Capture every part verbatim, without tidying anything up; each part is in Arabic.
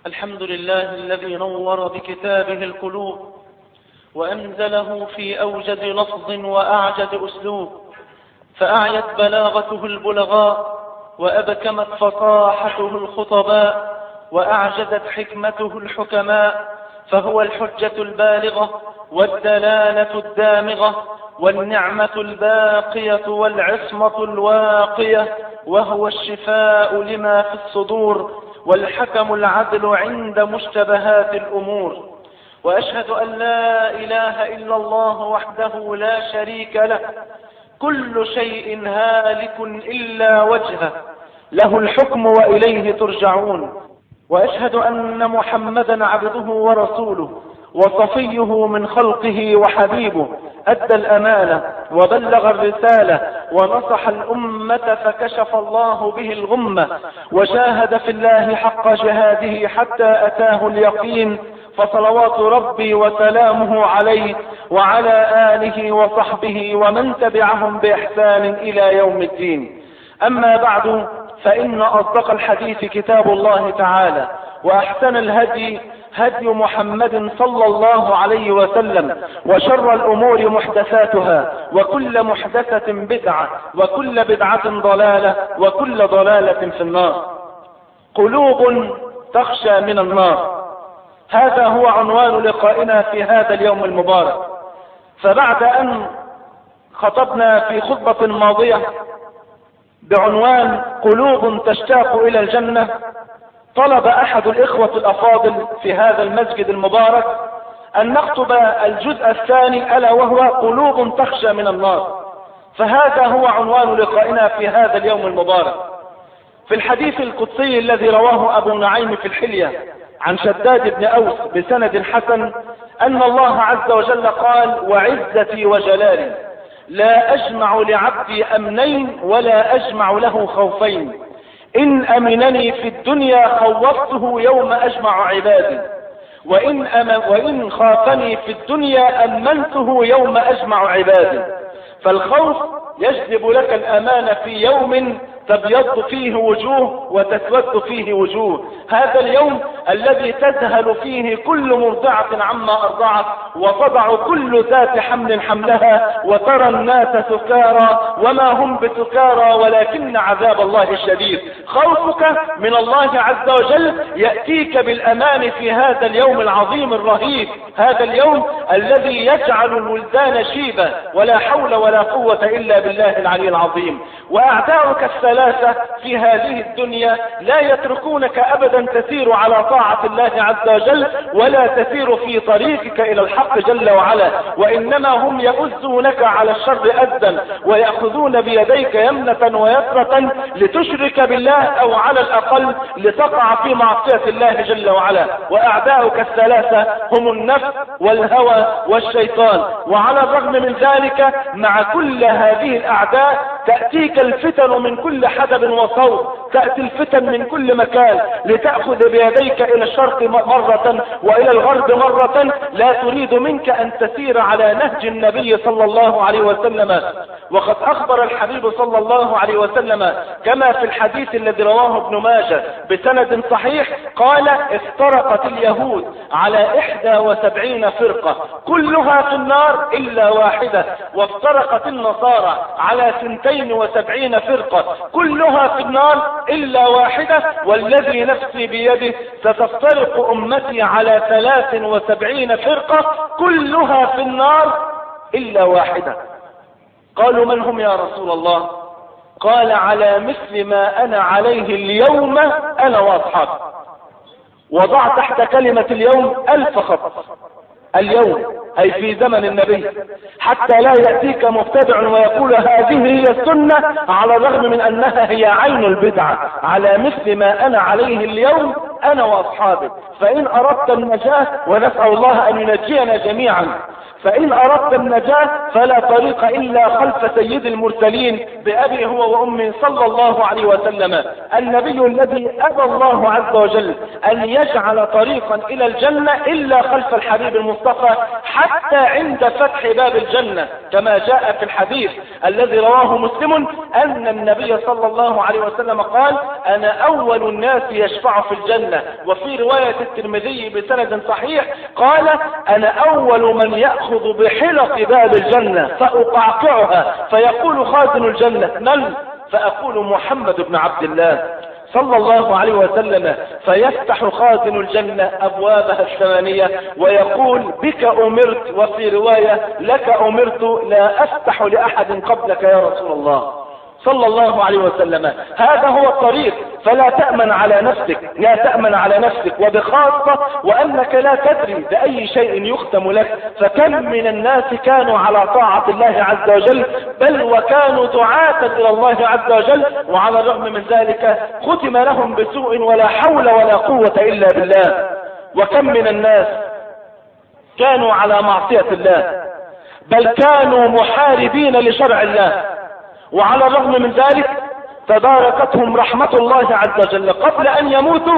الحمد لله الذي نور بكتابه القلوب وأنزله في أوجد لفظ وأعجد أسلوب، فأعيت بلاغته البلغاء وأبكمت فصاحته الخطباء وأعجزت حكمته الحكماء، فهو الحجة البالغة والدلالة الدامغة والنعمة الباقية والعصمة الواقية، وهو الشفاء لما في الصدور والحكم العدل عند مشتبهات الأمور. وأشهد أن لا إله إلا الله وحده لا شريك له، كل شيء هالك إلا وجهه، له الحكم وإليه ترجعون. وأشهد أن محمدا عبده ورسوله وصفيه من خلقه وحبيبه، أدى الأمانة وبلغ الرسالة ونصح الأمة فكشف الله به الغمة، وجاهد في الله حق جهاده حتى أتاه اليقين، فصلوات ربي وسلامه عليه وعلى آله وصحبه ومن تبعهم بإحسان إلى يوم الدين. أما بعد، فإن أصدق الحديث كتاب الله تعالى، وأحسن الهدي هدي محمد صلى الله عليه وسلم، وشر الأمور محدثاتها، وكل محدثة بدعة، وكل بدعة ضلالة، وكل ضلالة في النار. قلوب تخشى من النار، هذا هو عنوان لقائنا في هذا اليوم المبارك. فبعد أن خطبنا في خطبة ماضية بعنوان قلوب تشتاق إلى الجنة، طلب أحد الإخوة الأفاضل في هذا المسجد المبارك أن نخطب الجزء الثاني، ألا وهو قلوب تخشى من النار. فهذا هو عنوان لقائنا في هذا اليوم المبارك. في الحديث القدسي الذي رواه أبو نعيم في الحلية عن شداد بن أوس بسند حسن، أن الله عز وجل قال: وعزتي وجلالي لا أجمع لعبدي أمنين ولا أجمع له خوفين، إن أمنني في الدنيا خوفته يوم أجمع عبادي، وإن, أم وإن خافني في الدنيا أمنته يوم أجمع عبادي. فالخوف يجلب لك الأمان في يوم تبيض فيه وجوه وتسود فيه وجوه، هذا اليوم الذي تذهل فيه كل مرضعة عما أرضعت، وتضع كل ذات حمل حملها، وترى الناس سكارى وما هم بسكارى ولكن عذاب الله شديد. خوفك من الله عز وجل يأتيك بالأمان في هذا اليوم العظيم الرهيب، هذا اليوم الذي يجعل الولدان شيبة، ولا حول ولا قوة إلا بالله العلي العظيم. وأعداؤك الثلاثة في هذه الدنيا لا يتركونك أبدا تسير على طاعة الله عز وجل، ولا تسير في طريقك إلى الحق جل وعلا، وإنما هم يؤزونك على الشر أزا، ويأخذون بيديك يمنة ويسرة لتشرك بالله، أو على الأقل لتقع في معصية الله جل وعلا. وأعداؤك الثلاثة هم النفس والهوى والشيطان. وعلى الرغم من ذلك، مع كل هذه الأعداء تأتيك الفتن من كل حدب وصوب، تأتي الفتن من كل مكان لتأخذ بيديك إلى الشرق مرة وإلى الغرب مرة، لا تريد منك أن تسير على نهج النبي صلى الله عليه وسلم. وقد أخبر الحبيب صلى الله عليه وسلم كما في الحديث الذي رواه ابن ماجه بسند صحيح، قال: افترقت اليهود على إحدى وسبعين فرقة كلها في النار إلا واحدة، وافترقت النصارى على سنتين وسبعين فرقة كلها في النار إلا واحدة، والذي نفسي بيده ستفترق أمتي على ثلاث وسبعين فرقة كلها في النار إلا واحدة. قالوا: من هم يا رسول الله؟ قال: على مثل ما أنا عليه اليوم أنا وأصحابي. وضع تحت كلمة اليوم ألف خط، اليوم أي في زمن النبي، حتى لا يأتيك مبتدع ويقول هذه هي السنة، على الرغم من أنها هي عين البدعة. على مثل ما أنا عليه اليوم أنا وأصحابي. فإن أردت النجاة، ونسأل الله أن ينجينا جميعا، فإن أردت النجاة فلا طريق إلا خلف سيد المرسلين بأبي هو وأمي صلى الله عليه وسلم، النبي الذي أبى الله عز وجل أن يجعل طريقا إلى الجنة إلا خلف الحبيب المصطفى، حتى عند فتح باب الجنة، كما جاء في الحديث الذي رواه مسلم أن النبي صلى الله عليه وسلم قال: أنا أول الناس يشفع في الجنة الجنة. وفي رواية الترمذي بسند صحيح قال أنا أول من يأخذ بحلق باب الجنة فأقعقعها، فيقول خازن الجنة من؟ فأقول محمد بن عبد الله صلى الله عليه وسلم، فيفتح خازن الجنة أبوابها الثمانية ويقول بك أمرت، وفي رواية لك أمرت، لا أفتح لأحد قبلك يا رسول الله صلى الله عليه وسلم. هذا هو الطريق، فلا تأمن على نفسك، لا تأمن على نفسك، وبخاصة وأنك لا تدري بأي شيء يختم لك. فكم من الناس كانوا على طاعة الله عز وجل، بل وكانوا دعاة إلى الله عز وجل، وعلى الرغم من ذلك ختم لهم بسوء ولا حول ولا قوة إلا بالله. وكم من الناس كانوا على معصية الله، بل كانوا محاربين لشرع الله، وعلى الرغم من ذلك تداركتهم رحمة الله عز وجل قبل أن يموتوا،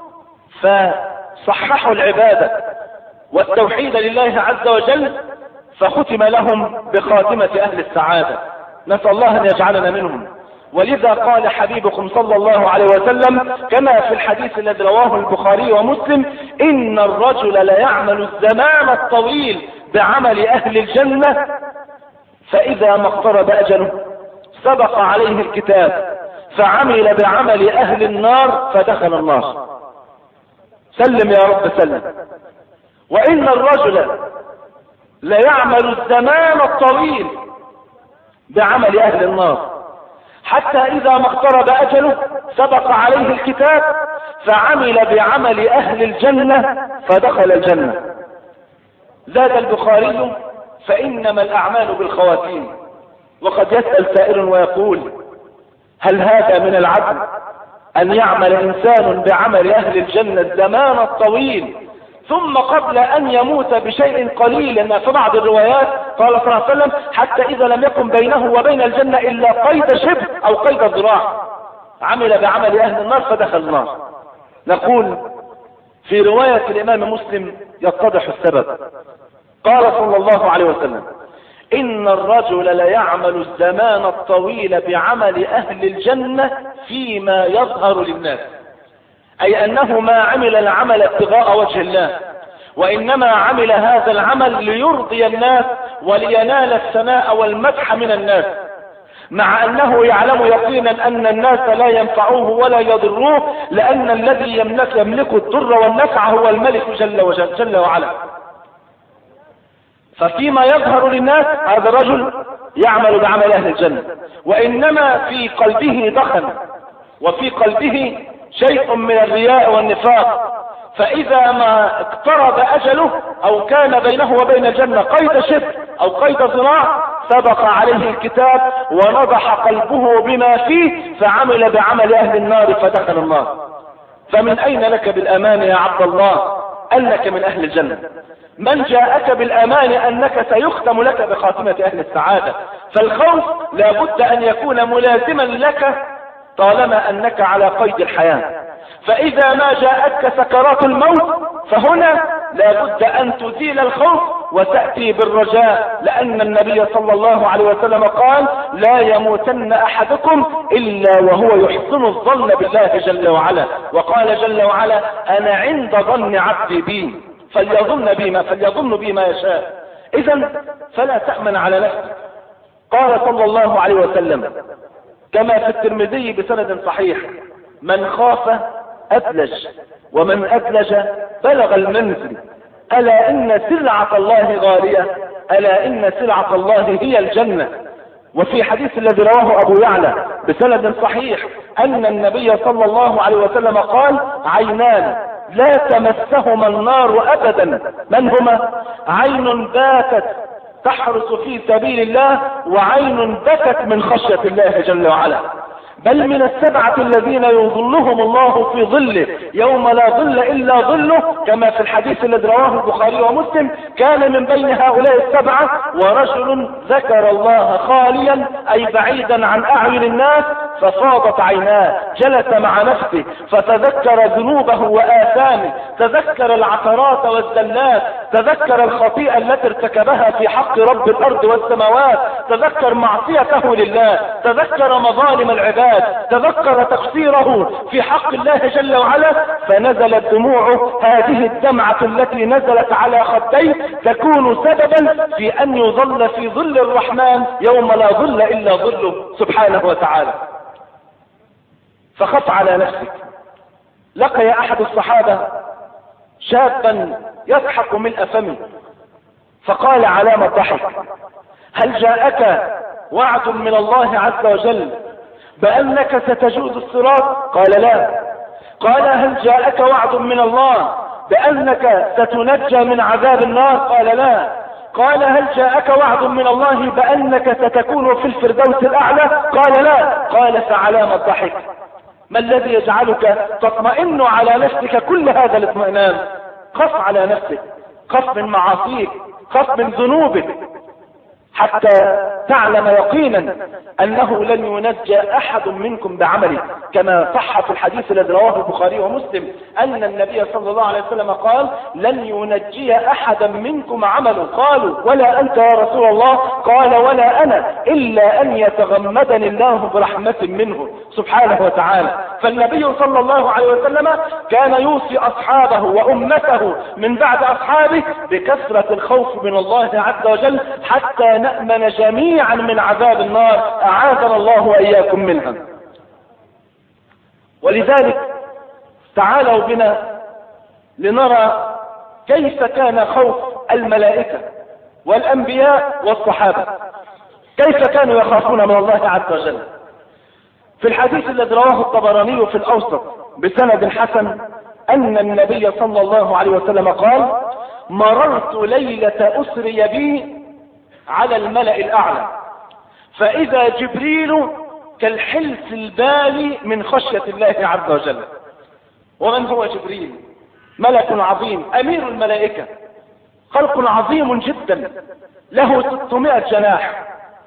فصححوا العبادة والتوحيد لله عز وجل، فختم لهم بخاتمة أهل السعادة. نسأل الله أن يجعلنا منهم. ولذا قال حبيبكم صلى الله عليه وسلم كما في الحديث الذي رواه البخاري ومسلم: إن الرجل ليعمل الزمان الطويل بعمل أهل الجنة، فإذا ما اقترب أجله سبق عليه الكتاب فعمل بعمل أهل النار فدخل النار. سلم يا رب سلم. وإن الرجل ليعمل الزمان الطويل بعمل أهل النار، حتى إذا ما اقترب أجله سبق عليه الكتاب فعمل بعمل أهل الجنة فدخل الجنة. زاد البخاري: فإنما الأعمال بالخواتيم. وقد يسأل سائل ويقول: هل هذا من العدل أن يعمل إنسان بعمل أهل الجنة الزمان الطويل ثم قبل أن يموت بشيء قليل؟ لأن في بعض الروايات قال صلى الله عليه وسلم: حتى إذا لم يكن بينه وبين الجنة إلا قيد شبر أو قيد ذراع، عمل بعمل أهل النار فدخل النار. نقول في رواية الإمام مسلم يتضح السبب. قال صلى الله عليه وسلم: إن الرجل ليعمل الزمان الطويل بعمل أهل الجنة فيما يظهر للناس، أي أنه ما عمل العمل ابتغاء وجه الله، وإنما عمل هذا العمل ليرضي الناس ولينال الثناء والمدح من الناس، مع أنه يعلم يقينا أن الناس لا ينفعوه ولا يضروه، لأن الذي يملك يملك الضر والنفع هو الملك جل وجل جل وعلا. ففيما يظهر للناس هذا الرجل يعمل بعمل أهل الجنة، وإنما في قلبه دخن وفي قلبه شيء من الرياء والنفاق، فإذا ما اقترب أجله أو كان بينه وبين الجنة قيد شبر أو قيد ذراع سبق عليه الكتاب ونضح قلبه بما فيه فعمل بعمل أهل النار فدخل النار. فمن أين لك بالأمان يا عبد الله أنك من أهل الجنة؟ من جاءك بالأمان أنك سيختم لك بخاتمة أهل السعادة؟ فالخوف لابد أن يكون ملازما لك طالما أنك على قيد الحياة. فإذا ما جاءتك سكرات الموت فهنا لابد أن تزيل الخوف وتأتي بالرجاء، لأن النبي صلى الله عليه وسلم قال: لا يموتن أحدكم إلا وهو يحسن الظن بالله جل وعلا. وقال جل وعلا: أنا عند ظن عبدي بي فليظن بي ما فليظن بي ما يشاء. إذن فلا تأمن على نفسك. قال صلى الله عليه وسلم كما في الترمذي بسند صحيح: من خاف أدلج، ومن أدلج بلغ المنزل، ألا إن سلعة الله غالية، ألا إن سلعة الله هي الجنة. وفي حديث الذي رواه أبو يعلى بسند صحيح أن النبي صلى الله عليه وسلم قال: عينان لا تمسهما النار أبدا. من هما؟ عين باتت تحرس في سبيل الله، وعين بكت من خشية الله جل وعلا. بل من السبعة الذين يظلهم الله في ظله يوم لا ظل إلا ظله، كما في الحديث الذي رواه البخاري ومسلم: كان من بين هؤلاء السبعة ورجل ذكر الله خاليا أي بعيدا عن أعين الناس ففاضت عيناه، جلس مع نفسه فتذكر ذنوبه وآثامه، تذكر العثرات والزلات، تذكر الخطيئة التي ارتكبها في حق رب الأرض والسماوات، تذكر معصيته لله، تذكر مظالم العباد، تذكر تقصيره في حق الله جل وعلا، فنزلت دموعه. هذه الدمعة التي نزلت على خديه تكون سببا في أن يظل في ظل الرحمن يوم لا ظل إلا ظله سبحانه وتعالى. فخف على نفسك. لقي أحد الصحابة شابا يضحك ملء فمه، فقال علامة ضحك: هل جاءك وعد من الله عز وجل بأنك ستجوز الصراط؟ قال لا. قال هل جاءك وعد من الله بأنك ستنجى من عذاب النار؟ قال لا. قال هل جاءك وعد من الله بأنك ستكون في الفردوس الأعلى؟ قال لا. قال فعلامة ضحك. ما الذي يجعلك تطمئن على نفسك كل هذا الاطمئنان؟ خف على نفسك، خف من معاصيك، خف من ذنوبك، حتى تعلم يقينا أنه لن ينجى أحد منكم بعمله، كما صح في الحديث الذي رواه البخاري ومسلم أن النبي صلى الله عليه وسلم قال: لن ينجي أحدا منكم عمله. قالوا: ولا أنت يا رسول الله؟ قال: ولا أنا، إلا أن يتغمدني الله برحمة منه سبحانه وتعالى. فالنبي صلى الله عليه وسلم كان يوصي أصحابه وأمته من بعد أصحابه بكثرة الخوف من الله عز وجل حتى نأمن جميعا من عذاب النار، أعاذنا الله وإياكم منها. ولذلك تعالوا بنا لنرى كيف كان خوف الملائكة والأنبياء والصحابة، كيف كانوا يخافون من الله عز وجل. في الحديث الذي رواه الطبراني في الأوسط بسند حسن أن النبي صلى الله عليه وسلم قال: مررت ليلة أسري بي على الملأ الأعلى، فإذا جبريل كالحلس البالي من خشية الله عز وجل. ومن هو جبريل؟ ملك عظيم، أمير الملائكة، خلق عظيم جدا، له ستمائة جناح،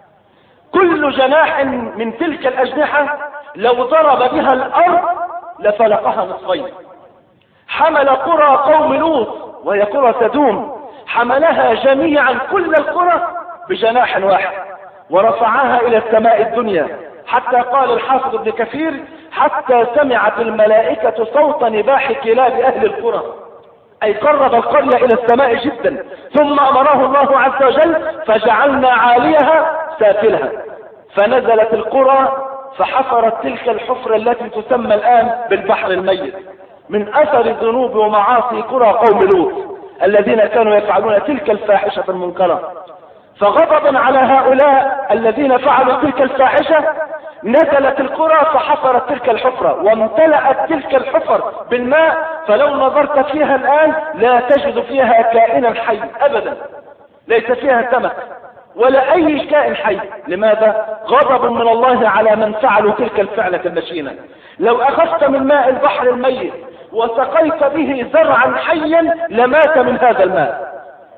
كل جناح من تلك الأجنحة لو ضرب بها الأرض لفلقها نصفين. حمل قرى قوم لوط وهي قرى سدوم، حملها جميعا كل القرى بجناح واحد ورفعها إلى السماء الدنيا، حتى قال الحافظ ابن كثير: حتى سمعت الملائكة صوت نباح كلاب أهل القرى، أي قرب القرية إلى السماء جدا. ثم أمره الله عز وجل: فجعلنا عاليها سافلها، فنزلت القرى فحفرت تلك الحفرة التي تسمى الآن بالبحر الميت من أثر ذنوب ومعاصي قرى قوم لوط الذين كانوا يفعلون تلك الفاحشة المنكرة. فغضبا على هؤلاء الذين فعلوا تلك الفاحشة نزلت القرى فحفرت تلك الحفرة وامتلأت تلك الحفر بالماء، فلو نظرت فيها الآن لا تجد فيها كائنا حي أبدا، ليس فيها سمك ولا أي كائن حي. لماذا؟ غضب من الله على من فعلوا تلك الفعلة المشينة. لو أخذت من ماء البحر الميت وسقيت به زرعا حيا لمات من هذا الماء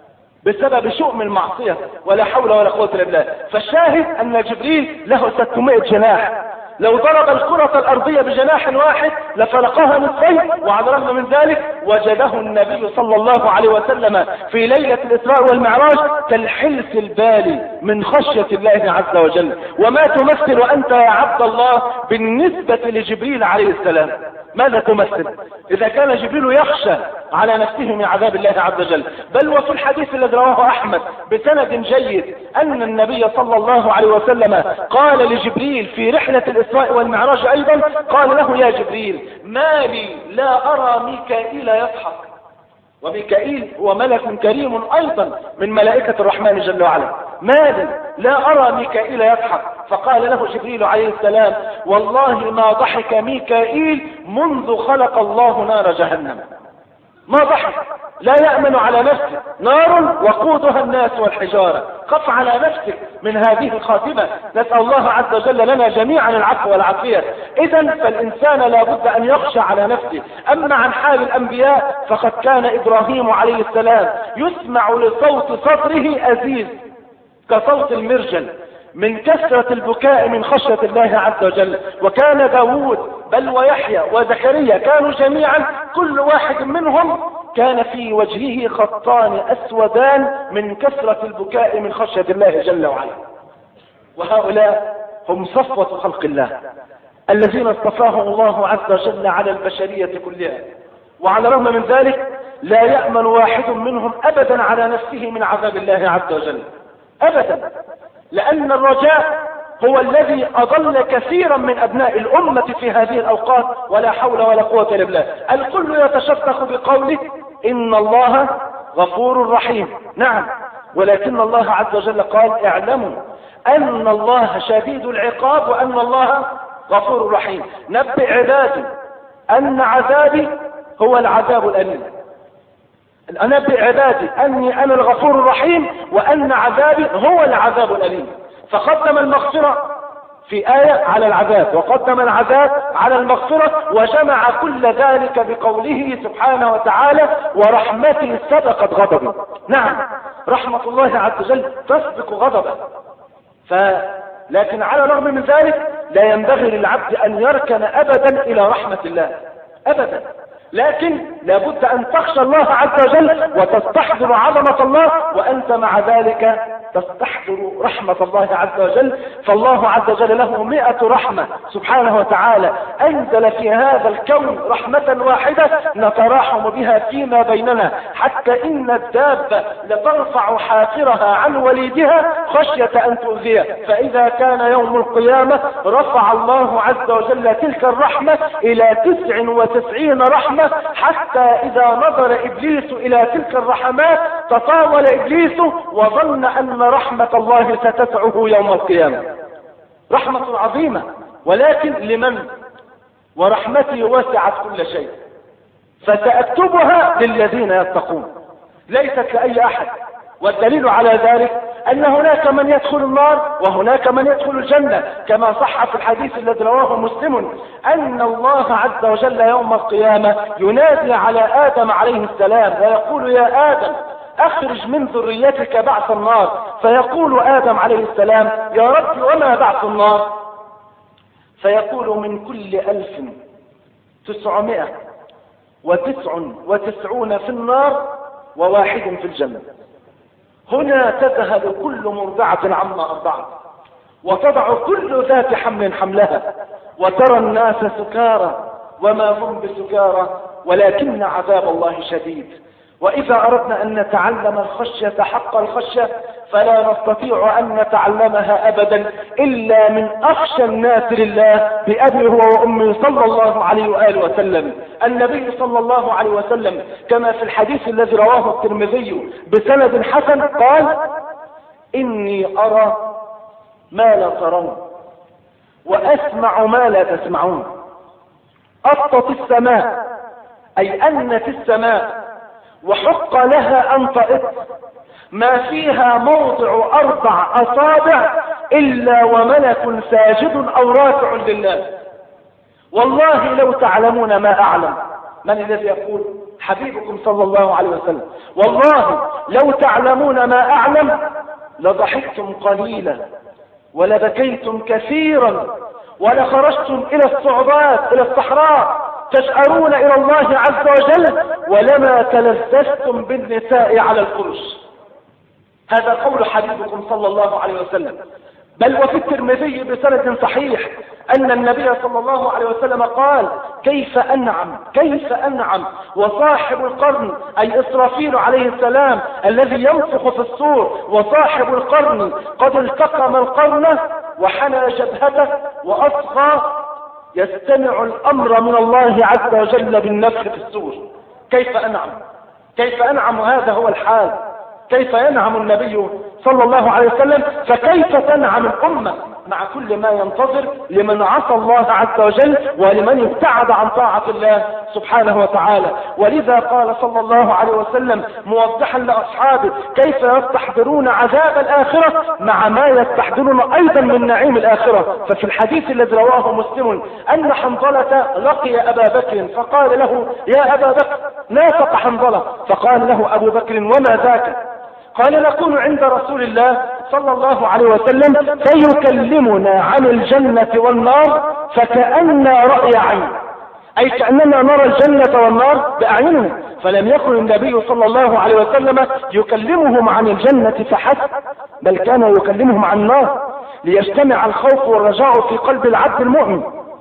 بسبب شؤم المعصية، ولا حول ولا قوة الا بالله. فالشاهد أن جبريل له ستمائة جناح، لو ضرب الكرة الأرضية بجناح واحد لفلقها نصفين، وعلى الرغم من ذلك وجده النبي صلى الله عليه وسلم في ليلة الإسراء والمعراج كالحلس البالي من خشية الله عز وجل. وما تمثل أنت يا عبد الله بالنسبة لجبريل عليه السلام؟ ماذا تمثل إذا كان جبريل يخشى على نفسه من عذاب الله عز وجل؟ بل وفي الحديث الذي رواه أحمد بسند جيد أن النبي صلى الله عليه وسلم قال لجبريل في رحلة الإسراء والمعراج أيضا، قال له: يا جبريل، ما لي لا أرى ميكائيل يضحك. وميكائيل هو ملك كريم أيضا من ملائكة الرحمن جل وعلا. ما لي لا أرى ميكائيل يضحك. فقال له جبريل عليه السلام: والله ما ضحك ميكائيل منذ خلق الله نار جهنم. ما ضحك، لا يأمن على نفسه، نار وقودها الناس والحجارة. خف على نفسك من هذه الخاتمة. نسأل الله عز وجل لنا جميعا العفو والعافية. إذن فالإنسان لا بد أن يخشى على نفسه. أما عن حال الأنبياء فقد كان إبراهيم عليه السلام يسمع لصوت صدره أزيز كصوت المرجل من كثرة البكاء من خشية الله عز وجل. وكان داود بل ويحيى وزكريا كانوا جميعا كل واحد منهم كان في وجهه خطان أسودان من كثرة البكاء من خشية الله جل وعلا. وهؤلاء هم صفوة خلق الله الذين اصطفاهم الله عز وجل على البشرية كلها، وعلى الرغم من ذلك لا يأمن واحد منهم أبدا على نفسه من عذاب الله عز وجل أبدا، لأن الرجاء هو الذي أضل كثيرا من أبناء الأمة في هذه الأوقات، ولا حول ولا قوة إلا بالله. الكل يتشفق بقوله إن الله غفور رحيم، نعم، ولكن الله عز وجل قال اعلموا أن الله شديد العقاب وأن الله غفور رحيم. نبئ عبادي أن عذابي هو العذاب الأليم، أنبئ عبادي أني أنا الغفور الرحيم وأن عذابي هو العذاب الأليم. فقدم المغفرة في آية على العذاب، وقدم العذاب على المغفرة، وجمع كل ذلك بقوله سبحانه وتعالى ورحمتي سبقت غضبي. نعم، رحمة الله عز وجل تسبق غضبه. ف لكن على الرغم من ذلك لا ينبغي للعبد أن يركن أبدا إلى رحمة الله أبدا، لكن لابد أن تخشى الله عز وجل وتستحضر عظمة الله، وأنت مع ذلك تستحضر رحمة الله عز وجل. فالله عز وجل له مئة رحمة سبحانه وتعالى، أنزل في هذا الكون رحمة واحدة نتراحم بها فيما بيننا، حتى إن الدابة لترفع حافرها عن وليدها خشية أن تؤذيه، فإذا كان يوم القيامة رفع الله عز وجل تلك الرحمة إلى تسع وتسعين رحمة، حتى إذا نظر إبليس إلى تلك الرحمات تطاول إبليس وظن أن رحمة الله ستسعه يوم القيامة. رحمة عظيمة، ولكن لمن؟ ورحمتي وسعت كل شيء فسأكتبها للذين يتقون، ليست لأي أحد. والدليل على ذلك أن هناك من يدخل النار وهناك من يدخل الجنة، كما صح في الحديث الذي رواه مسلم أن الله عز وجل يوم القيامة ينادي على آدم عليه السلام ويقول يا آدم أخرج من ذريتك بعث النار، فيقول آدم عليه السلام يا رب وما بعث النار؟ فيقول من كل ألف تسعمائة وتسع وتسعون في النار وواحد في الجنة. هنا تذهل كل مرضعة عما أرضعت وتضع كل ذات حمل حملها، وترى الناس سكارى وما هم بسكارى ولكن عذاب الله شديد. وإذا أردنا أن نتعلم الخشية حق الخشية فلا نستطيع أن نتعلمها أبدا إلا من أخشى الناس لله بأبي هو وأمي صلى الله عليه وآله وسلم. النبي صلى الله عليه وسلم كما في الحديث الذي رواه الترمذي بسند حسن قال إني أرى ما لا ترون وأسمع ما لا تسمعون. أطت السماء أي أنت السماء وحق لها أن تئط ما فيها موضع أربع أصابع إلا وملك ساجد أو راكع لله. والله لو تعلمون ما أعلم. من الذي يقول؟ حبيبكم صلى الله عليه وسلم. والله لو تعلمون ما أعلم لضحكتم قليلا ولبكيتم كثيرا ولخرجتم إلى الصعوبات إلى الصحراء تشعرون إلى الله عز وجل ولما تلذذتم بالنساء على الفرش. هذا قول حبيبكم صلى الله عليه وسلم. بل وفي الترمذي بسند صحيح أن النبي صلى الله عليه وسلم قال كيف أنعم كيف أنعم وصاحب القرن أي إسرافيل عليه السلام الذي ينفخ في الصور وصاحب القرن قد التقم القرن وحنى جبهته وأصغى يستمع الأمر من الله عز وجل بالنفخ في الصور. كيف أنعم كيف أنعم هذا هو الحال. كيف ينعم النبي صلى الله عليه وسلم فكيف تنعم الأمة مع كل ما ينتظر لمن عصى الله عز وجل ولمن ابتعد عن طاعة الله سبحانه وتعالى. ولذا قال صلى الله عليه وسلم موضحا لأصحابه كيف يستحضرون عذاب الآخرة مع ما يستحضرون أيضا من نعيم الآخرة. ففي الحديث الذي رواه مسلم أن حنظلة لقي أبا بكر فقال له يا أبا بكر نافق حنظلة، فقال له أبو بكر وما ذاك؟ قال نكون عند رسول الله صلى الله عليه وسلم فيكلمنا عن الجنة والنار فكأننا رأي عين، أي كأننا نرى الجنة والنار بأعيننا. فلم يكن النبي صلى الله عليه وسلم يكلمهم عن الجنة فحسب، بل كان يكلمهم عن النار ليجتمع الخوف والرجاء في قلب العبد المؤمن،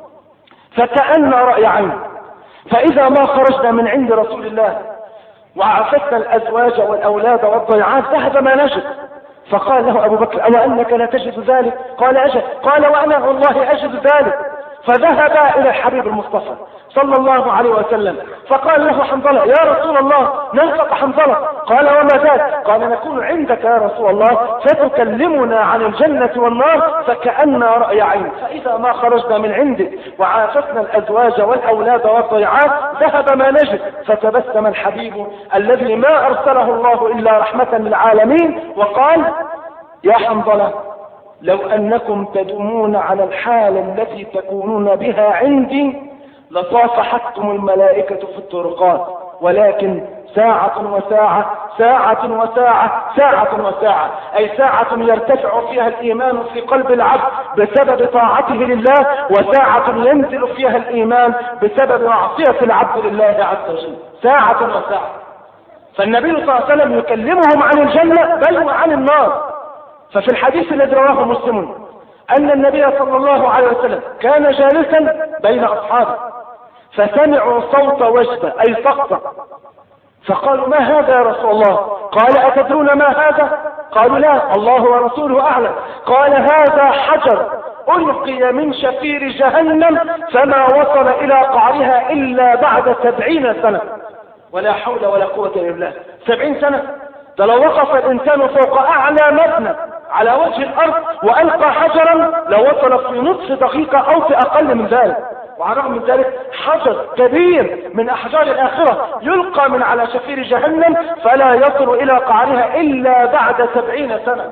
فكأن رأي عين. فإذا ما خرجنا من عند رسول الله وعافسنا الأزواج والأولاد والضيعات ذهب ما نجد. فقال له أبو بكر: أو أنك لا تجد ذلك؟ قال: أجد. قال: وأنا والله أجد ذلك. فذهب إلى الحبيب المصطفى صلى الله عليه وسلم فقال له حنظلة: يا رسول الله، ننفق حنظلة. قال: وما ذاك؟ قال: نكون عندك يا رسول الله فتكلمنا عن الجنة والنار فكأن رأي عين. فإذا ما خرجنا من عندك وعافسنا الأزواج والأولاد والضيعات ذهب ما نجد. فتبسم الحبيب الذي ما أرسله الله إلا رحمة للعالمين وقال: يا حنظلة، لو أنكم تدومون على الحال التي تكونون بها عندي لصافحتكم الملائكة في الطرقات، ولكن ساعة وساعة ساعة وساعة ساعة وساعة، أي ساعة يرتفع فيها الإيمان في قلب العبد بسبب طاعته لله، وساعة ينزل فيها الإيمان بسبب معصية العبد لله عز وجل، ساعة وساعة. فالنبي صلى الله عليه وسلم يكلمهم عن الجنة بل وعن النار. ففي الحديث الذي رواه مسلم أن النبي صلى الله عليه وسلم كان جالسا بين أصحابه فسمعوا صوت وجبة أي سقطة، فقالوا: ما هذا يا رسول الله؟ قال: أتدرون ما هذا؟ قالوا: لا، الله ورسوله أعلم. قال: هذا حجر ألقي من شفير جهنم فما وصل إلى قعرها إلا بعد سبعين سنة. ولا حول ولا قوة إلا بالله. سبعين سنة، ده لو وقف الإنسان فوق أعلى مبنى على وجه الأرض وألقى حجرا لو وصل في نصف دقيقة أو في أقل من ذلك. وعلى الرغم من ذلك حجر كبير من أحجار الآخرة يلقى من على شفير جهنم فلا يصل إلى قعرها إلا بعد سبعين سنة.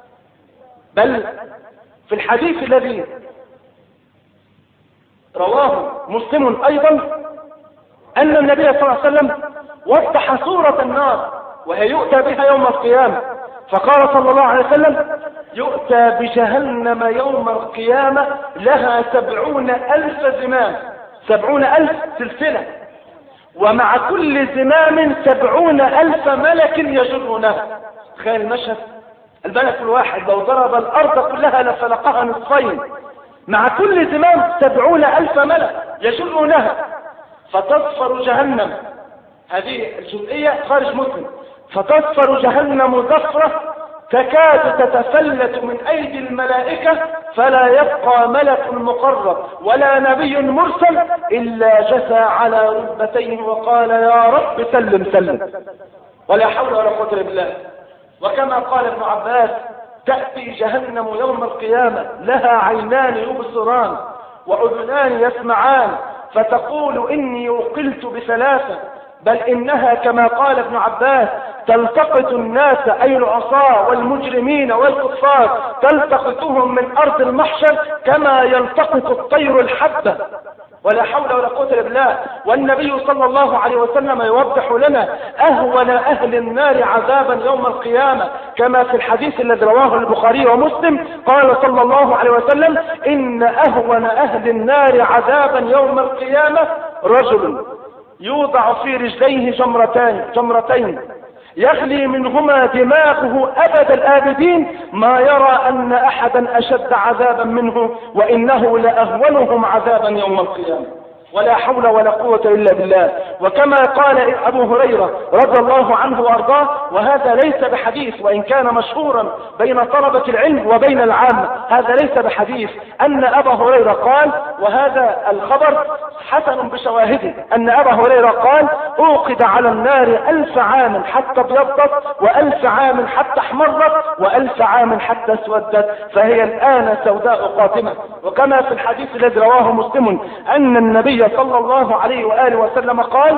بل في الحديث الذي رواه مسلم أيضا أن النبي صلى الله عليه وسلم وضح صورة النار وهي يؤتى بها يوم القيامة، فقال صلى الله عليه وسلم: يؤتى بجهنم يوم القيامة لها سبعون ألف زمام، سبعون ألف سلسلة، ومع كل زمام سبعون ألف ملك يجرونها. تخيل المشهد، الملك الواحد لو ضرب الأرض كلها لفلقها نصفين، مع كل زمام سبعون ألف ملك يجرونها، فتصفر جهنم. هذه الجزئية خارج مسلم. فتصفر جهنم زفرة تكاد تتفلت من أيدي الملائكة فلا يبقى ملك مقرب ولا نبي مرسل إلا جثى على ركبتيه وقال: يا رب سلم سلم. ولا حول ولا قوة إلا بالله. وكما قال ابن عباس: تأتي جهنم يوم القيامة لها عينان يبصران وأذنان يسمعان، فتقول: إني وقلت بثلاثة، بل إنها كما قال ابن عباس تلتقط الناس أي العصاة والمجرمين والكفار، تلتقطهم من أرض المحشر كما يلتقط الطير الحبة. ولا حول ولا قوة إلا بالله. والنبي صلى الله عليه وسلم يوضح لنا أهون أهل النار عذابا يوم القيامة كما في الحديث الذي رواه البخاري ومسلم، قال صلى الله عليه وسلم: إن أهون أهل النار عذابا يوم القيامة رجل يوضع في رجليه جمرتان جمرتين يغلي منهما دماغه أبد الآبدين، ما يرى أن أحدا أشد عذابا منه، وإنه لأهونهم عذابا يوم القيامة. ولا حول ولا قوة إلا بالله. وكما قال أبو هريرة رضي الله عنه وأرضاه، وهذا ليس بحديث وإن كان مشهورا بين طلبة العلم وبين العامة، هذا ليس بحديث، أن أبا هريرة قال، وهذا الخبر حسن بشواهده، أن أبا هريرة قال: أوقد على النار ألف عام حتى ابيضت، وألف عام حتى احمرت، وألف عام حتى اسودت، فهي الآن سوداء قاتمة. وكما في الحديث الذي رواه مسلم أن النبي صلى الله عليه وآله وسلم قال: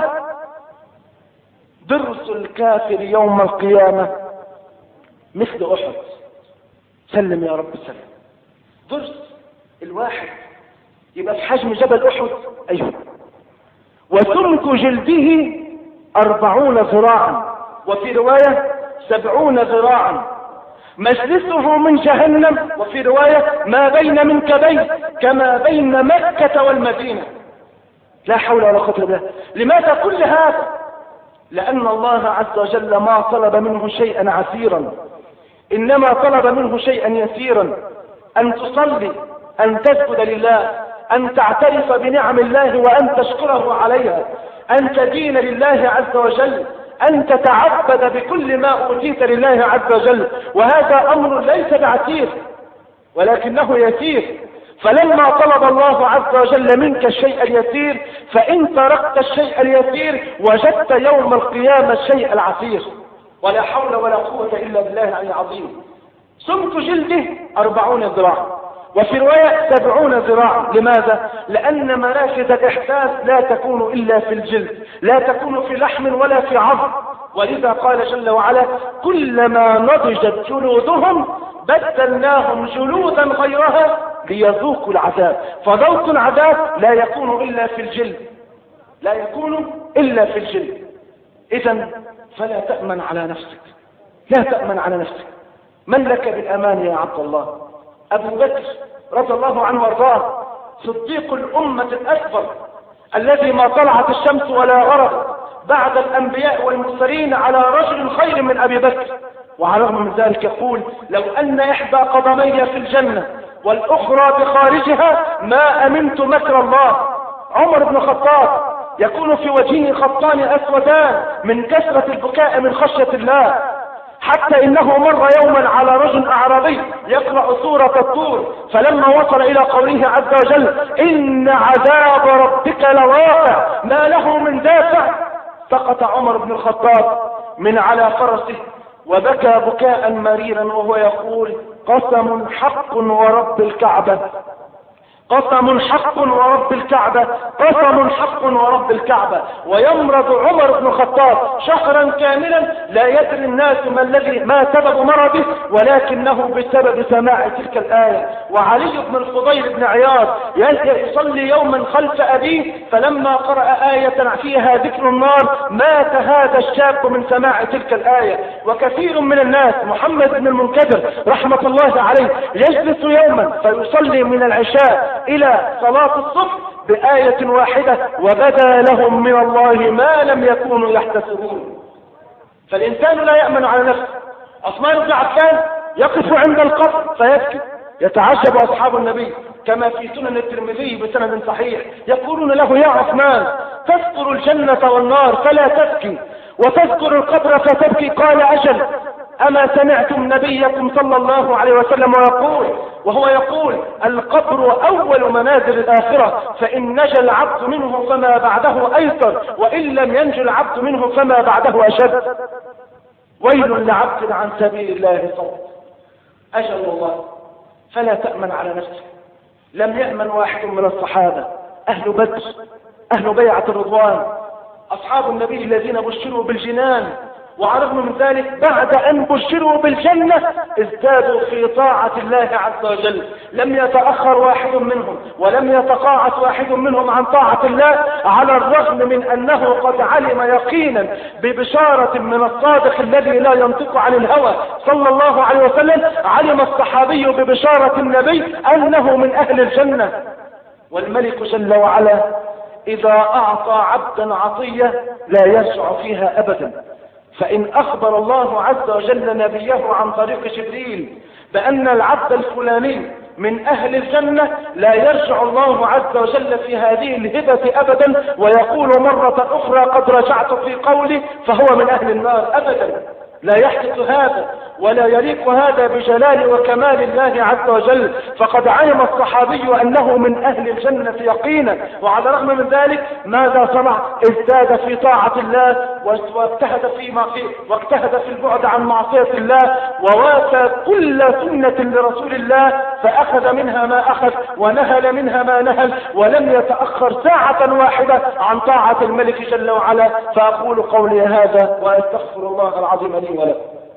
درس الكافر يوم القيامة مثل أحد. سلم يا رب سلم. درس الواحد يبقى في حجم جبل أحد، أيوه. وسمك جلده أربعون ذراعا، وفي رواية سبعون ذراعا. مجلسه من جهنم، وفي رواية ما بين منكبيه كما بين مكة والمدينة. لا حول ولا قوة إلا بالله. لماذا كل هذا؟ لأن الله عز وجل ما طلب منه شيئا عسيرا، إنما طلب منه شيئا يسيرا، أن تصلي، أن تسجد لله، أن تعترف بنعم الله وأن تشكره عليها، أن تدين لله عز وجل، أن تتعبد بكل ما أوتيت لله عز وجل. وهذا أمر ليس بعسير ولكنه يسير. فلما طلب الله عز وجل منك الشيء اليسير، فإن تركت الشيء اليسير وجدت يوم القيامة الشيء العسير. ولا حول ولا قوة إلا بالله العلي العظيم. سمك جلده أربعون ذراعا، وفي رواية سبعون ذراعا. لماذا؟ لأن مراكز الإحساس لا تكون إلا في الجلد، لا تكون في لحم ولا في عظم. ولذا قال جل وعلا: كلما نضجت جلودهم بدلناهم جلودا غيرها ليذوقوا العذاب. فذوق العذاب لا يكون إلا في الجلد، لا يكون إلا في الجلد. إذن فلا تأمن على نفسك، لا تأمن على نفسك. من لك بالأمان يا عبد الله؟ أبو بكر رضي الله عنه وارضاه، صديق الأمة الأكبر، الذي ما طلعت الشمس ولا غربت بعد الأنبياء والمرسلين على رجل خير من أبي بكر. وعلى الرغم من ذلك يقول: لو أن إحدى قدمي في الجنة والأخرى بخارجها ما أمنت مكر الله. عمر بن الخطاب يكون في وجهه خطان أسودان من كثرة البكاء من خشية الله، حتى إنه مر يوما على رجل أعرابي يقرأ سورة الطور، فلما وصل إلى قوله عز وجل: إن عذاب ربك لواقع ما له من دافع، سقط عمر بن الخطاب من على فرسه وبكى بكاء مريرا وهو يقول: قسم حق ورب الكعبة، قسم حق ورب الكعبة، قسم حق ورب الكعبة. ويمرض عمر بن الخطاب شهرا كاملا لا يدري الناس ما الذي ما سبب مرضه، ولكنه بسبب سماع تلك الآية. وعلي بن الفضيل بن عياض يصلي يوما خلف أبيه، فلما قرأ آية فيها ذكر النار مات هذا الشاب من سماع تلك الآية. وكثير من الناس، محمد بن المنكدر رحمة الله عليه، يجلس يوما فيصلي من العشاء إلى صلاة الصبح بآية واحدة وبدا لهم من الله ما لم يكونوا يحتسبون. فالإنسان لا يأمن على نفسه. عثمان بن عفان يقف عند القبر فيبكي. يتعجب أصحاب النبي كما في سنن الترمذي بسند صحيح، يقولون له: يا عثمان، تذكر الجنة والنار فلا تبكي، وتذكر القبر فتبكي؟ قال: أجل، أما سمعتم نبيكم صلى الله عليه وسلم ويقول وهو يقول: القبر أول منازل الآخرة، فإن نجى العبد منه فما بعده أيسر، وإن لم ينج العبد منه فما بعده أشد. ويل لعبد عن سبيل الله صد. أجل الله. فلا تأمن على نفسك. لم يأمن واحد من الصحابة، أهل بدر، أهل بيعة الرضوان، أصحاب النبي الذين بشروا بالجنان، وعلى الرغم من ذلك بعد أن بشروا بالجنة ازدادوا في طاعة الله عز وجل. لم يتأخر واحد منهم ولم يتقاعس واحد منهم عن طاعة الله، على الرغم من أنه قد علم يقينا ببشارة من الصادق الذي لا ينطق عن الهوى صلى الله عليه وسلم. علم الصحابي ببشارة النبي أنه من أهل الجنة. والملك جل وعلا إذا أعطى عبدا عطية لا يرجع فيها أبدا. فإن أخبر الله عز وجل نبيه عن طريق جبريل بأن العبد الفلاني من أهل الجنة، لا يرجع الله عز وجل في هذه الهبة أبدا ويقول مرة أخرى: قد رجعت في قولي فهو من أهل النار. أبدا لا يحدث هذا ولا يليق هذا بجلال وكمال الله عز وجل. فقد علم الصحابي أنه من أهل الجنة يقينا، وعلى الرغم من ذلك ماذا صنع؟ ازداد في طاعة الله واجتهد في واجتهد في البعد عن معصية الله، ووافى كل سنة لرسول الله، فأخذ منها ما أخذ ونهل منها ما نهل، ولم يتأخر ساعة واحدة عن طاعة الملك جل وعلا. فأقول قولي هذا وأستغفر الله العظيم لي ولكم.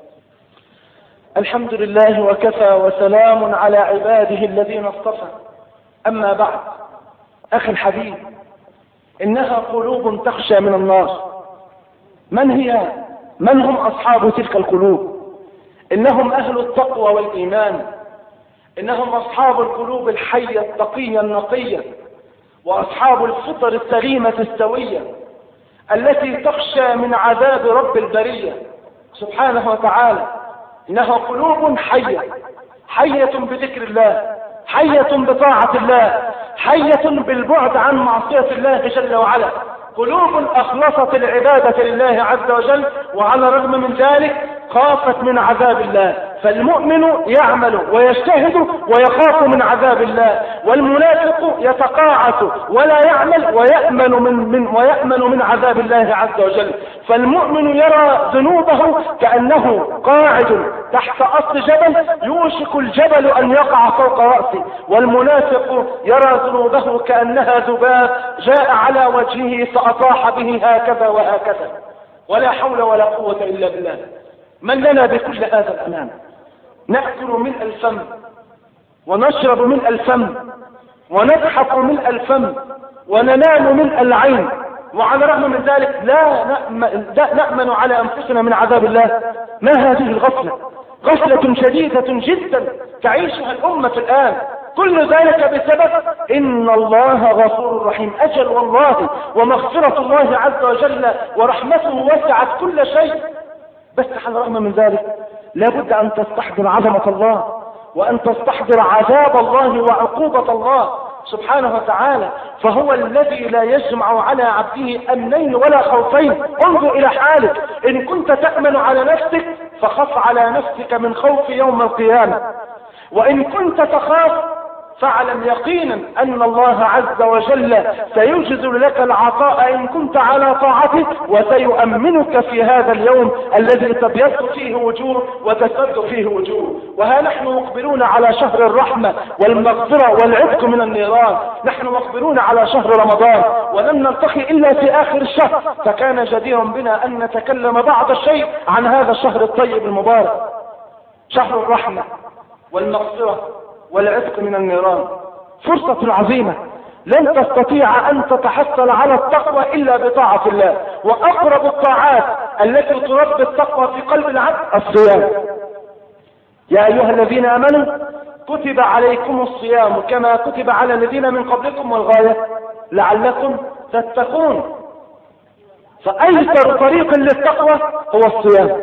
الحمد لله وكفى، وسلام على عباده الذين اصطفى. أما بعد، أخي الحبيب، إنها قلوب تخشى من النار. من هي؟ من هم أصحاب تلك القلوب؟ إنهم أهل التقوى والإيمان، إنهم أصحاب القلوب الحية التقية النقية، وأصحاب الفطر السليمة السوية، التي تخشى من عذاب رب البرية سبحانه وتعالى. إنها قلوب حية، حية بذكر الله، حية بطاعة الله، حية بالبعد عن معصية الله جل وعلا، قلوب أخلصت العبادة لله عز وجل، وعلى الرغم من ذلك خافت من عذاب الله. فالمؤمن يعمل ويجتهد ويخاف من عذاب الله، والمنافق يتقاعس ولا يعمل ويأمن من, من ويأمن من عذاب الله عز وجل. فالمؤمن يرى ذنوبه كأنه قاعد تحت أصل جبل يوشك الجبل أن يقع فوق رأسه، والمنافق يرى ذنوبه كأنها ذباب جاء على وجهه فأطاح به هكذا وهكذا، ولا حول ولا قوة إلا بالله. من لنا بكل هذا الأمان؟ نأكل ملء الفم ونشرب ملء الفم ونضحك ملء الفم وننام ملء العين، وعلى الرغم من ذلك لا نأمن على أنفسنا من عذاب الله. ما هذه الغفلة؟ غفلة شديدة جدا تعيشها الأمة الآن، كل ذلك بسبب إن الله غفور رحيم. أجل والله، ومغفرة الله عز وجل ورحمته وسعت كل شيء، بس على الرغم من ذلك لابد أن تستحضر عظمة الله، وأن تستحضر عذاب الله وعقوبة الله سبحانه وتعالى. فهو الذي لا يجمع على عبده أمنين ولا خوفين. انظر إلى حالك، إن كنت تأمن على نفسك فخف على نفسك من خوف يوم القيامة، وإن كنت تخاف فاعلم يقينا أن الله عز وجل سيجزل لك العطاء إن كنت على طاعته، وسيؤمنك في هذا اليوم الذي تبيض فيه وجوه وتسود فيه وجوه. وها نحن مقبلون على شهر الرحمة والمغفرة والعتق من النيران، نحن مقبلون على شهر رمضان ولم نلتقي إلا في آخر الشهر، فكان جدير بنا أن نتكلم بعض الشيء عن هذا الشهر الطيب المبارك، شهر الرحمة والمغفرة والعتق من النيران. فرصة عظيمة لن تستطيع أن تتحصل على التقوى إلا بطاعة الله، وأقرب الطاعات التي تربي التقوى في قلب العبد الصيام. يا أيها الذين آمنوا كتب عليكم الصيام كما كتب على الذين من قبلكم، والغاية لعلكم تتقون. فأيسر طريق للتقوى هو الصيام.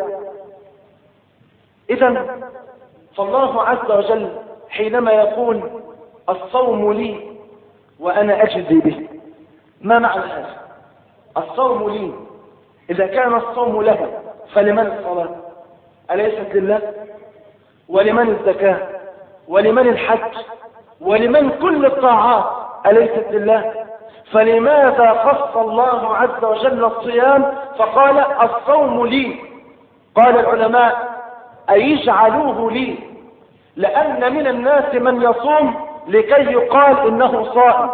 إذن فالله عز وجل حينما يقول الصوم لي وأنا أجزي به، ما معنى هذا؟ الصوم لي، إذا كان الصوم له فلمن الصلاة؟ أليست لله؟ ولمن الزكاة؟ ولمن الحج؟ ولمن كل الطاعات؟ أليست لله؟ فلماذا خص الله عز وجل الصيام فقال الصوم لي؟ قال العلماء أي اجعلوه لي، لأن من الناس من يصوم لكي يقال إنه صائم،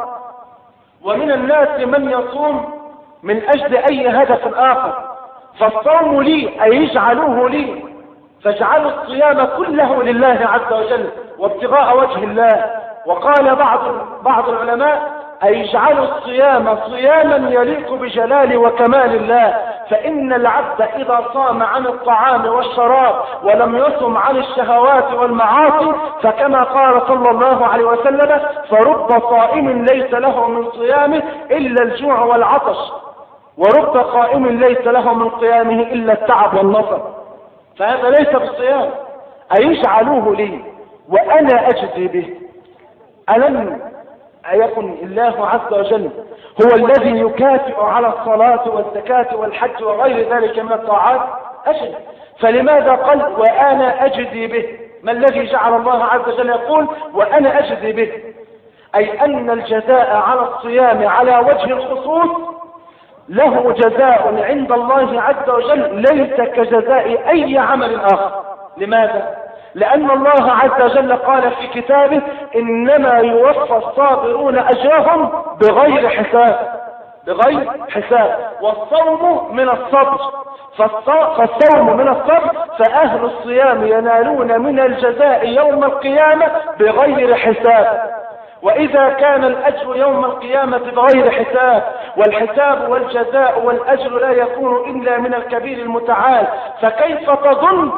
ومن الناس من يصوم من أجل أي هدف آخر. فالصوم لي أي اجعلوه لي، فاجعلوا الصيام كله لله عز وجل وابتغاء وجه الله. وقال بعض بعض العلماء أي اجعلوا الصيام صياما يليق بجلال وكمال الله، فإن العبد إذا صام عن الطعام والشراب ولم يصم عن الشهوات والمعاصي فكما قال صلى الله عليه وسلم فرب صائم ليس له من صيامه إلا الجوع والعطش، ورب قائم ليس له من قيامه إلا التعب والنصب. فهذا ليس بالصيام. أي اجعلوه لي وأنا أجزي به. ألم يكن الله عز وجل هو الذي يكافئ على الصلاة والزكاة والحج وغير ذلك من الطاعات؟ أجل. فلماذا قال وأنا أجزي به؟ ما الذي جعل الله عز وجل يقول وأنا أجزي به؟ أي أن الجزاء على الصيام على وجه الخصوص له جزاء عند الله عز وجل ليس كجزاء أي عمل آخر. لماذا؟ لأن الله عز وجل قال في كتابه إنما يوفى الصابرون أجرهم بغير حساب، بغير حساب. والصوم من الصبر، فالصوم من الصبر، فأهل الصيام ينالون من الجزاء يوم القيامة بغير حساب. وإذا كان الأجر يوم القيامة بغير حساب، والحساب والجزاء والأجر لا يكون إلا من الكبير المتعال، فكيف تظن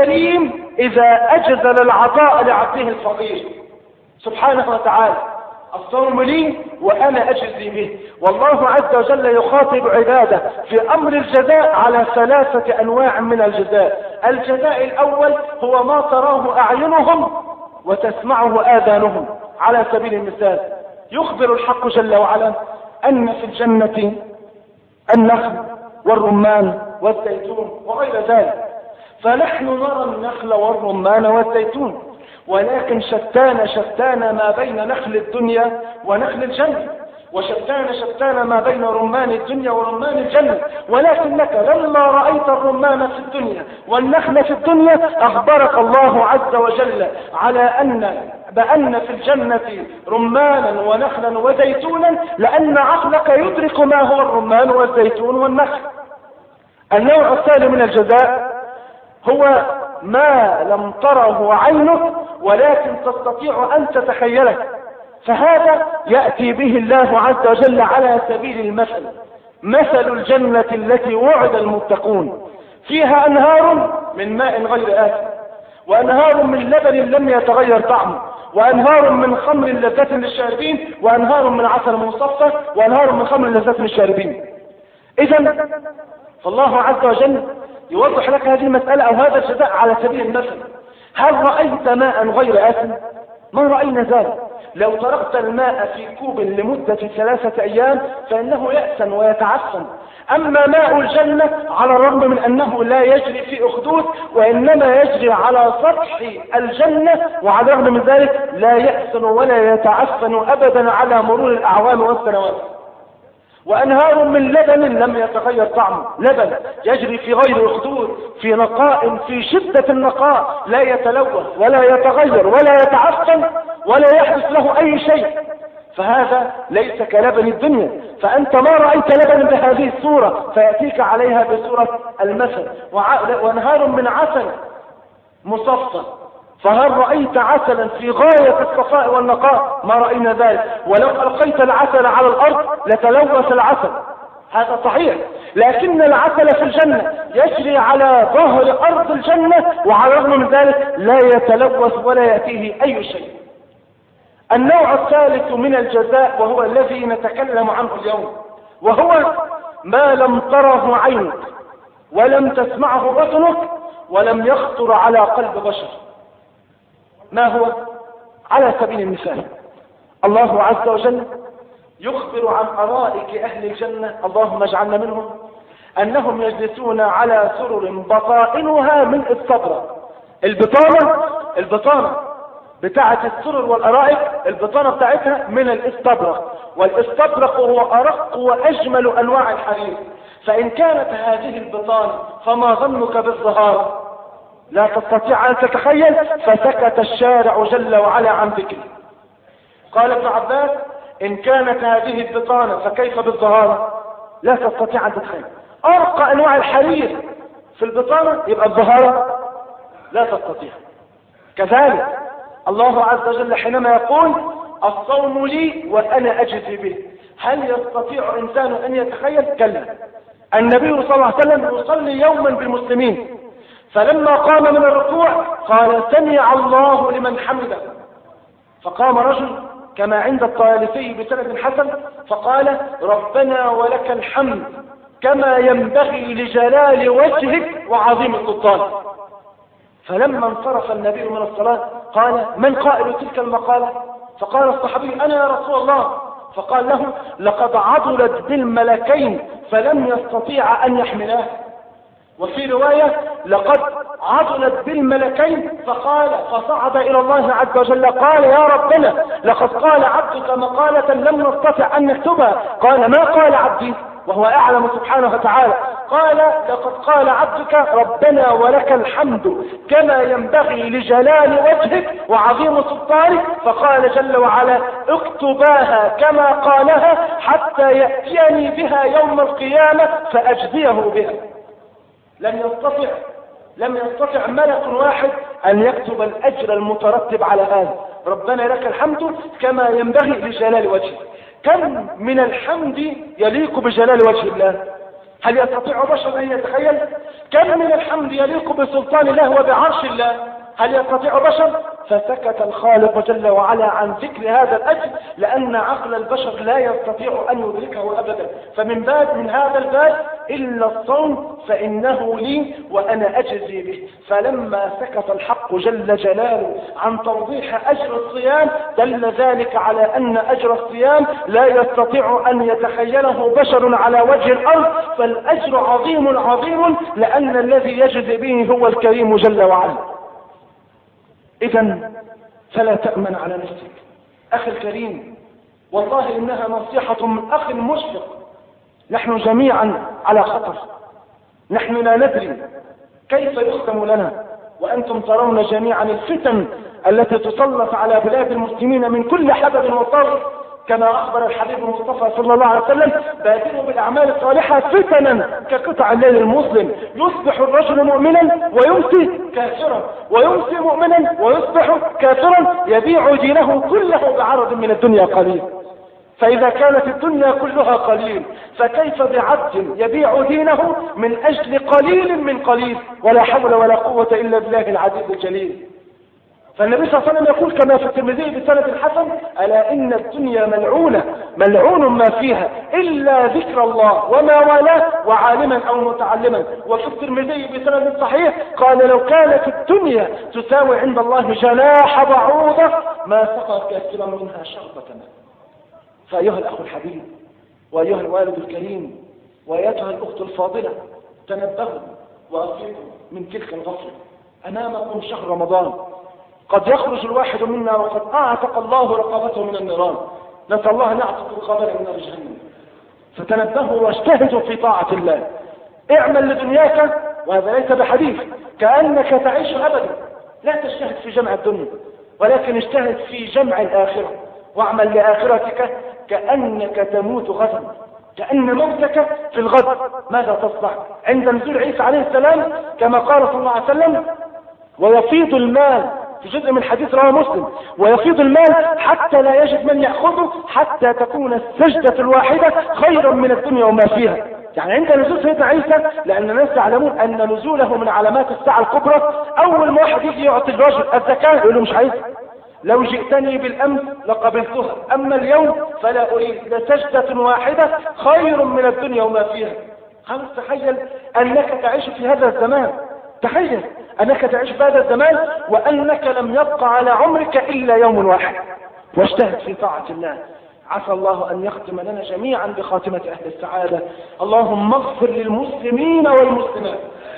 بالكريم إذا أجزل العطاء لعبده الفقير سبحانه وتعالى؟ الصوم لي وأنا أجزي به. والله عز وجل يخاطب عباده في أمر الجزاء على ثلاثة أنواع من الجزاء. الجزاء الأول هو ما تراه أعينهم وتسمعه آذانهم. على سبيل المثال يخبر الحق جل وعلا أن في الجنة النخل والرمان والزيتون وغير ذلك، فنحن نرى النخل والرمان والزيتون، ولكن شتان شتان ما بين نخل الدنيا ونخل الجنة، وشتان شتان ما بين رمان الدنيا ورمان الجنة. ولكنك لما رأيت الرمان في الدنيا والنخل في الدنيا أخبرك الله عز وجل على أن بأن في الجنة رمانا ونخلا وزيتونا، لأن عقلك يدرك ما هو الرمان والزيتون والنخل. النوع الثاني من الجزاء هو ما لم تره عينك ولكن تستطيع أن تتخيله، فهذا يأتي به الله عز وجل على سبيل المثل. مثل الجنة التي وعد المتقون فيها أنهار من ماء غير آسن، وأنهار من لبن لم يتغير طعمه، وأنهار من خمر لذة للشاربين، وأنهار من عسل مصفى، وأنهار من خمر لذة للشاربين. إذن فالله عز وجل يوضح لك هذه المسألة أو هذا الجزاء على سبيل المثل. هل رأيت ماء غير آسن؟ ما رأينا ذلك. لو تركت الماء في كوب لمدة ثلاثة أيام فإنه يأسن ويتعفن. أما ماء الجنة على الرغم من أنه لا يجري في أخدود وإنما يجري على سطح الجنة، وعلى الرغم من ذلك لا يأسن ولا يتعفن أبدا على مرور الأعوام والسنوات. وأنهار من لبن لم يتغير طعمه، لبن يجري في غير أخدود في نقاء في شدة النقاء، لا يتلوث ولا يتغير ولا يتعفن ولا يحدث له أي شيء، فهذا ليس كلبن الدنيا. فأنت ما رأيت لبن بهذه الصورة فيأتيك عليها بصورة المثل. وأنهار من عسل مصفى، فهل رأيت عسلا في غاية الصفاء والنقاء؟ ما رأينا ذلك. ولو ألقيت العسل على الأرض لتلوث العسل، هذا صحيح، لكن العسل في الجنة يجري على ظهر أرض الجنة وعلى الرغم من ذلك لا يتلوث ولا يأتيه أي شيء. النوع الثالث من الجزاء وهو الذي نتكلم عنه اليوم، وهو ما لم تره عينك ولم تسمعه أذنك ولم يخطر على قلب بشر. ما هو؟ على سبيل المثال الله عز وجل يخبر عن أرائك أهل الجنة، اللهم اجعلنا منهم، أنهم يجلسون على سرر بطائنها من استبرق. البطانة البطانة بتاعة السرر والأرائك البطانة بتاعتها من الاستبرق، والاستبرق هو أرق وأجمل أنواع الحرير. فإن كانت هذه البطانة فما ظنك بالظهار؟ لا تستطيع أن تتخيل. فسكت الشارع جل وعلا عن ذكره. قال ابن عباس إن كانت هذه البطانة فكيف بالظهارة؟ لا تستطيع أن تتخيل. أرقى أنواع الحرير في البطانة، يبقى الظهارة لا تستطيع. كذلك الله عز وجل حينما يقول الصوم لي وأنا أجزي به، هل يستطيع إنسان أن يتخيل؟ كلا. النبي صلى الله عليه وسلم يصلي يوما بالمسلمين، فلما قام من الركوع قال سمع الله لمن حمده، فقام رجل كما عند الطيالسي بسند حسن فقال ربنا ولك الحمد كما ينبغي لجلال وجهك وعظيم سلطانك. فلما انصرف النبي من الصلاة قال من قائل تلك المقالة؟ فقال الصحابي أنا يا رسول الله. فقال له لقد عضلت بالملكين فلم يستطيع أن يحملاه. وفي رواية لقد عضلت بالملكين فقال فصعد إلى الله عز وجل قال يا ربنا لقد قال عبدك مقالة لم نستطع أن نكتبها. قال ما قال عبدي وهو أعلم سبحانه وتعالى؟ قال لقد قال عبدك ربنا ولك الحمد كما ينبغي لجلال وجهك وعظيم سلطانك. فقال جل وعلا اكتباها كما قالها حتى يأتيني بها يوم القيامة فأجزيه بها. لم يستطع لم يستطع ملك واحد أن يكتب الأجر المترتب على هذا. ربنا لك الحمد كما ينبغي لجلال وجهك. كم من الحمد يليق بجلال وجه الله؟ هل يستطيع بشر أن يتخيل؟ كم من الحمد يليق بسلطان الله وبعرش الله؟ هل يستطيع بشر؟ فسكت الخالق جل وعلا عن ذكر هذا الأجر، لأن عقل البشر لا يستطيع أن يدركه أبدا. فمن باب من هذا الباب إلا الصوم فإنه لي وأنا أجزي به. فلما سكت الحق جل جلاله عن توضيح أجر الصيام دل ذلك على أن أجر الصيام لا يستطيع أن يتخيله بشر على وجه الأرض، فالأجر عظيم عظيم، لأن الذي يجزي به هو الكريم جل وعلا. إذن فلا تأمن على نفسك أخي الكريم، والله إنها نصيحة من أخ مشفق. نحن جميعا على خطر، نحن لا ندري كيف يختم لنا، وأنتم ترون جميعا الفتن التي تسلط على بلاد المسلمين من كل حدب وطرف، كما أخبر الحبيب المصطفى صلى الله عليه وسلم: بادروا بالأعمال الصالحة فتنا كقطع الليل المظلم، يصبح الرجل مؤمنا ويمسي كافرا، ويمسي مؤمنا ويصبح كافرا، يبيع دينه كله بعرض من الدنيا قليل. فإذا كانت الدنيا كلها قليل، فكيف بعبد يبيع دينه من أجل قليل من قليل؟ ولا حول ولا قوة إلا بالله العزيز الجليل. فالنبي صلى الله عليه وسلم يقول كما في الترمذي بسند الحسن: ألا إن الدنيا ملعونة ملعون ما فيها إلا ذكر الله وما والاه وعالما أو متعلما. وفي الترمذي بسند صحيح قال: لو كانت الدنيا تساوي عند الله جناح بعوضة ما سقى كاسرا منها شربة ماء. فأيها الأخ الحبيب، وأيها الوالد الكريم، وأيتها الأخت الفاضلة، تنبهوا وأفيقوا من تلك الغفلة. أمامكم شهر رمضان، قد يخرج الواحد منا وقد أعتق الله رقبته من النيران، نسأل الله أن يعتق رقبنا من نار جهنم. فتنبهوا واجتهدوا في طاعة الله. اعمل لدنياك، وهذا ليس بحديث، كأنك تعيش أبدا. لا تجتهد في جمع الدنيا، ولكن اجتهد في جمع الآخرة، واعمل لآخرتك كأنك تموت غدا، كأن موتك في الغد. ماذا تصنع عند نزول عيسى عليه السلام؟ كما قال صلى الله عليه وسلم: ويفيض المال، في جزء من حديث رواه مسلم: ويفيض المال حتى لا يجد من يأخذه، حتى تكون السجدة الواحدة خيرا من الدنيا وما فيها. يعني عند نزول سيدنا عيسى، لأن الناس يعلمون أن نزوله من علامات الساعة الكبرى، أول ما واحد يجي يعطي الرجل الزكاة يقول له: مش عايز، لو جئتني بالأمس لقبلتها، أما اليوم فلا أريد، لسجدة واحدة خير من الدنيا وما فيها. خلاص، تخيل أنك تعيش في هذا الزمان، تخيل أنك تعيش في هذا الزمان وأنك لم يبقى على عمرك إلا يوم واحد. واجتهد في طاعة الله، عسى الله أن يختم لنا جميعا بخاتمة أهل السعادة. اللهم اغفر للمسلمين والمسلمات